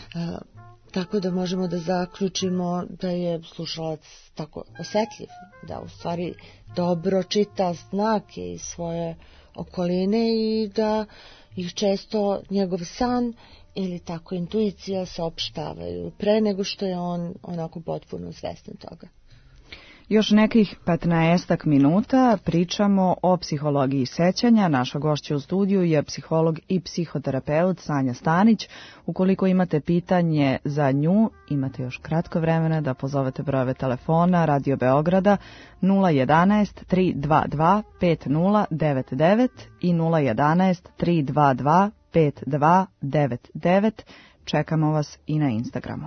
Tako da možemo da zaključimo da je slušalac tako osetljiv, da u stvari dobro čita znake iz svoje okoline i da ih često njegov san ili tako intuicija saopštavaju pre nego što je on onako potpuno svestan toga. Još nekih petnaestak minuta pričamo o psihologiji sećanja. Naša gošća u studiju je psiholog i psihoterapeut Sanja Stanić. Ukoliko imate pitanje za nju, imate još kratko vremena da pozovete brojeve telefona Radio Beograda nula jedanaest tri dva dva pet nula devet devet i nula jedanaest tri dva dva pet dva devet devet. Čekamo vas i na Instagramu.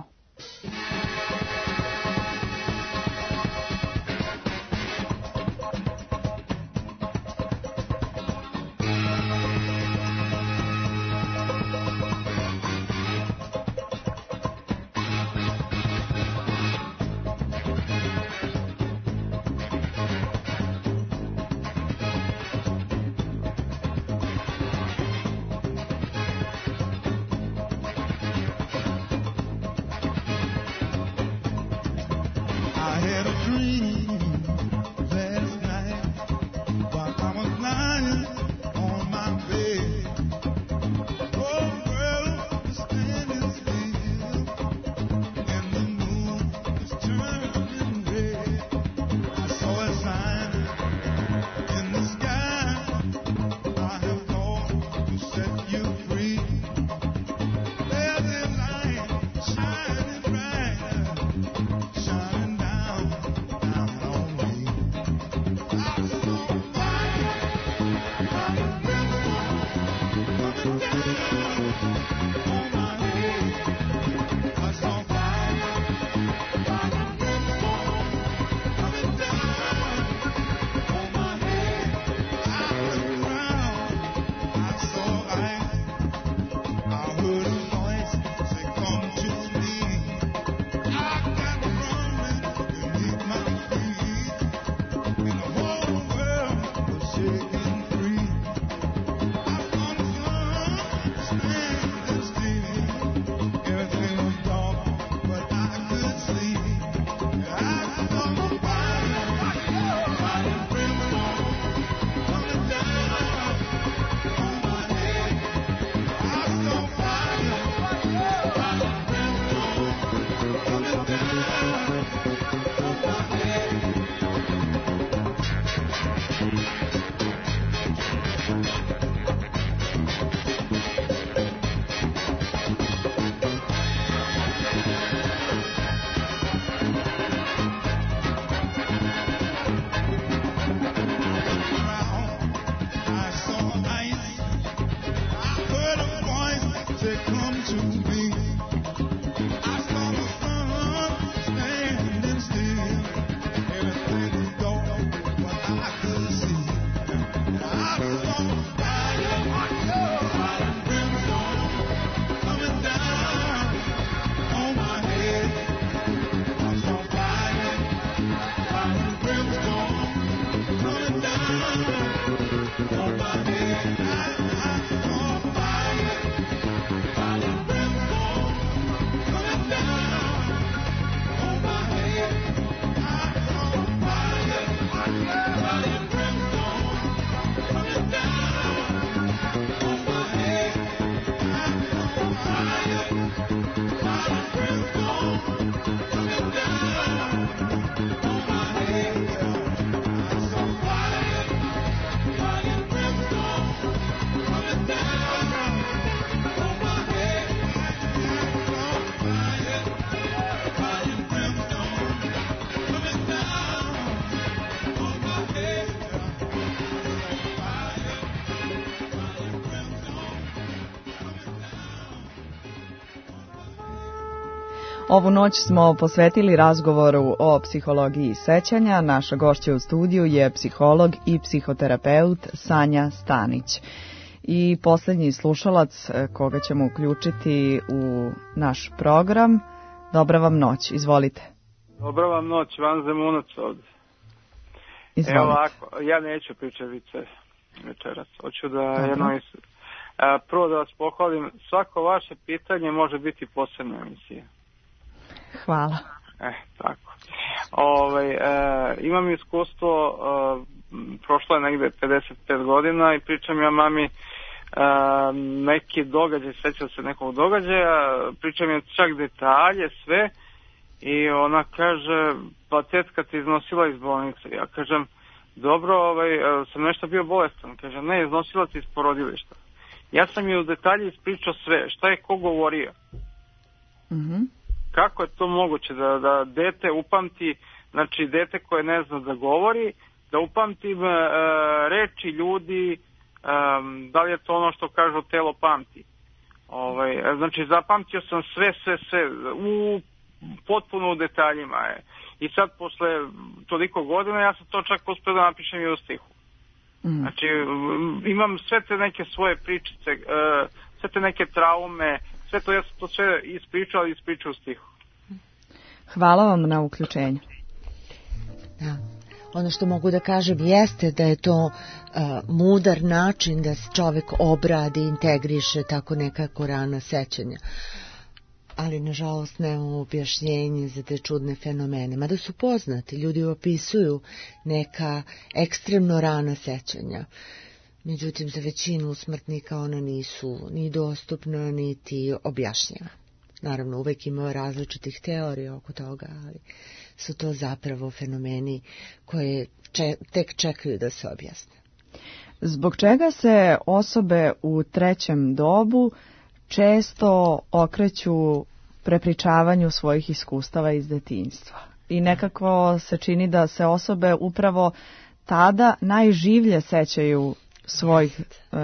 Ovu noć smo posvetili razgovoru o psihologiji sećanja. Naša gošća u studiju je psiholog i psihoterapeut Sanja Stanić. I posljednji slušalac koga ćemo uključiti u naš program. Dobra vam noć, izvolite. Dobra vam noć, Van Zemunac ovdje. Izvolite. Evo ovako, ja neću pričati vice večeras. Hoću da jedno, Prvo da vas pohvalim, svako vaše pitanje može biti posebna emisija. Hvala. Eh, tako. Ovaj, e, imam iskustvo, e, prošlo je negde pedeset pet godina i pričam ja mami e, neki događaj, sećam se nekog događaja, pričam je čak detalje, sve, i ona kaže, pa tetka te iznosila iz bolnice. Ja kažem, dobro, ovaj, sam nešto bio bolestan. Kaže, ne, iznosila te iz porodilišta. Ja sam je u detalji ispričao sve, šta je ko govorio. Mm-hmm. Kako je to moguće da, da dete upamti, znači dete koje ne zna da govori, da upamtim e, reči ljudi, e, da li je to ono što kažu telo pamti. Ovaj, znači zapamtio sam sve, sve, sve, u, potpuno u detaljima je. I sad posle toliko godina ja sam to čak uspio da napišem i u stihu. Mm. Znači imam sve te neke svoje pričice, e, sve te neke traume, sve to, ja sam to sve ispričao i ispričao u stihu. Hvala vam na uključenju. Da. Ono što mogu da kažem jeste da je to uh, mudar način da se čovek obradi, integriše tako nekako rana sećanja. Ali nažalost nemamo objašnjenje za te čudne fenomene. Mada su poznati, ljudi opisuju neka ekstremno rana sećanja. Međutim, za većinu smrtnika ona nisu ni dostupna, niti objašnjena. Naravno, uvek ima različitih teorija oko toga, ali su to zapravo fenomeni koje če, tek čekaju da se objasne. Zbog čega se osobe u trećem dobu često okreću prepričavanju svojih iskustava iz detinjstva? I nekako se čini da se osobe upravo tada najživlje sećaju svojih uh,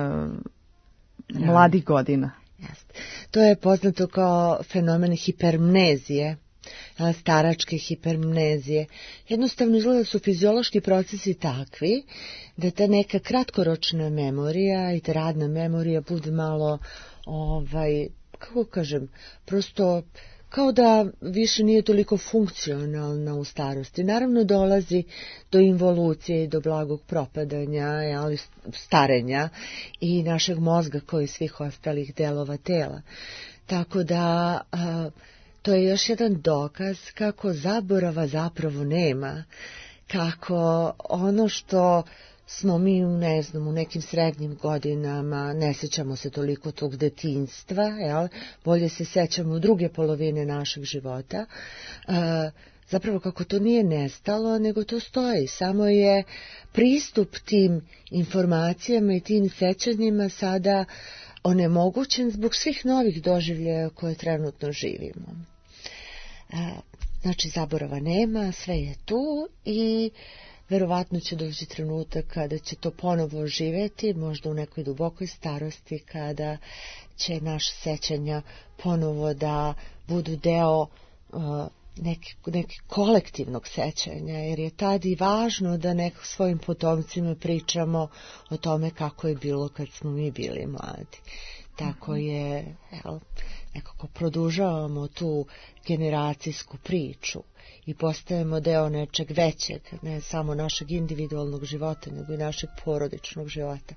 mladih godina. Jest. To je poznato kao fenomen hipermnezije, staračke hipermnezije. Jednostavno izgleda da su fiziološki procesi takvi da ta neka kratkoročna memorija i ta radna memorija bude malo, ovaj, kako kažem, prosto kao da više nije toliko funkcionalna u starosti. Naravno dolazi do involucije i do blagog propadanja, ali starenja i našeg mozga kao i svih ostalih delova tela. Tako da a, to je još jedan dokaz kako zaborava zapravo nema, kako ono što smo mi, ne znam, u nekim srednjim godinama, ne sećamo se toliko tog detinjstva, jel? Bolje se sećamo druge polovine našeg života, e, zapravo kako to nije nestalo, nego to stoji, samo je pristup tim informacijama i tim sećanjima sada onemogućen zbog svih novih doživljaja koje trenutno živimo. E, znači, zaborava nema, sve je tu i verovatno će doći trenutak kada će to ponovo oživeti, možda u nekoj dubokoj starosti, kada će naše sećanja ponovo da budu deo uh, neki, neki kolektivnog sećanja, jer je tad i važno da neko svojim potomcima pričamo o tome kako je bilo kad smo mi bili mladi. Tako je, jel, nekako produžavamo tu generacijsku priču i postajemo deo nečeg većeg, ne samo našeg individualnog života, nego i našeg porodičnog života.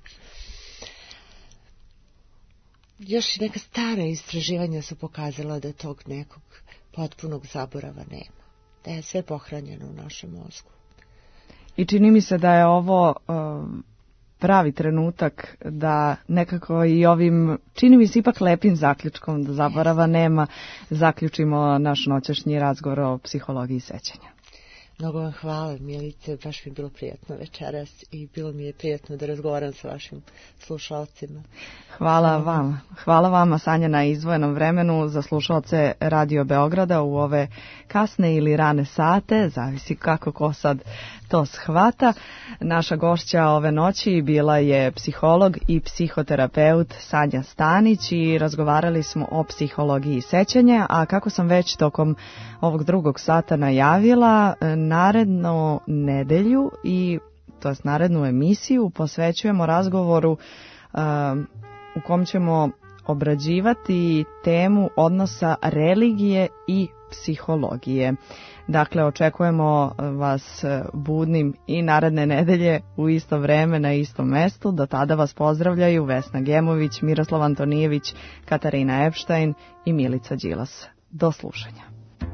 Još neka stara istraživanja su pokazala da tog nekog potpunog zaborava nema, da je sve pohranjeno u našem mozgu. I čini mi se da je ovo uh, pravi trenutak da nekako i ovim, čini mi se ipak lepim zaključkom da zaborava nema, zaključimo naš noćašnji razgovor o psihologiji sećanja. Mnogo vam hvala, Milice, baš mi je bilo prijatno večeras i bilo mi je prijatno da razgovaram sa vašim slušalcima. Hvala vama. Hvala vama, Sanja, na izdvojenom vremenu za slušalce Radio Beograda u ove kasne ili rane sate, zavisi kako ko sad to shvata. Naša gošća ove noći bila je psiholog i psihoterapeut Sanja Stanić i razgovarali smo o psihologiji sećanja, a kako sam već tokom ovog drugog sata najavila, narednu nedelju i to jest narednu emisiju posvećujemo razgovoru uh, u kom ćemo obrađivati temu odnosa religije i psihologije. Dakle, očekujemo vas budnim i naredne nedelje u isto vreme na istom mestu. Do tada vas pozdravljaju Vesna Gemović, Miroslav Antonijević, Katarina Epštajn i Milica Đilas. Do slušanja.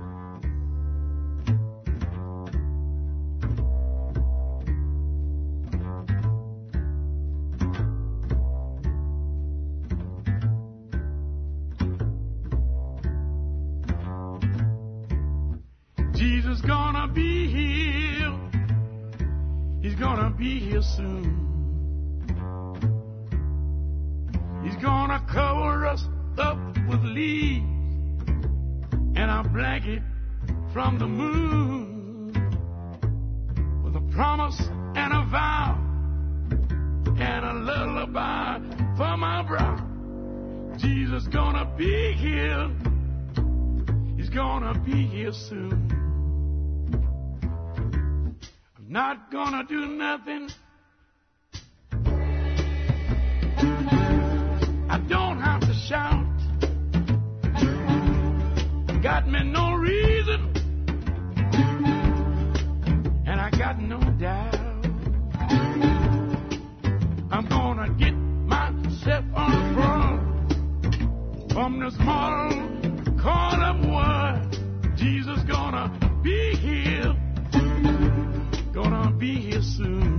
Jesus gonna be here. He's gonna be here soon. He's gonna cover us up with leaves and a blanket from the moon, with a promise and a vow and a lullaby for my brow. Jesus gonna be here. He's gonna be here soon. Not gonna do nothing. I don't have to shout. Got me no reason, and I got no doubt. I'm gonna get myself on the front from this small corner of world. Jesus gonna be here. Gonna be here soon.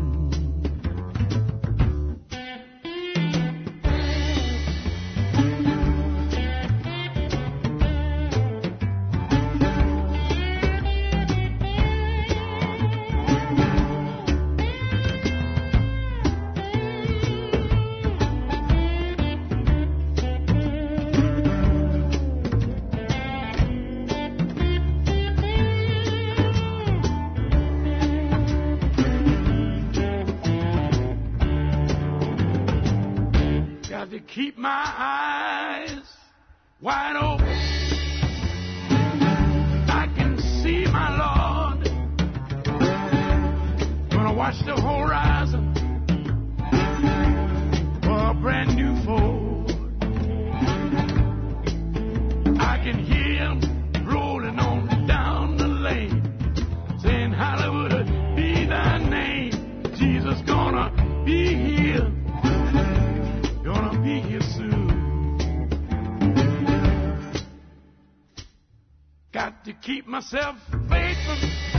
Keep my eyes wide open. I can see my Lord. Gonna watch the horizon for a brand new Ford. I can hear him rolling on down the lane, saying, Hollywood, be thy name. Jesus gonna be here. Gonna be here soon. Got to keep myself faithful.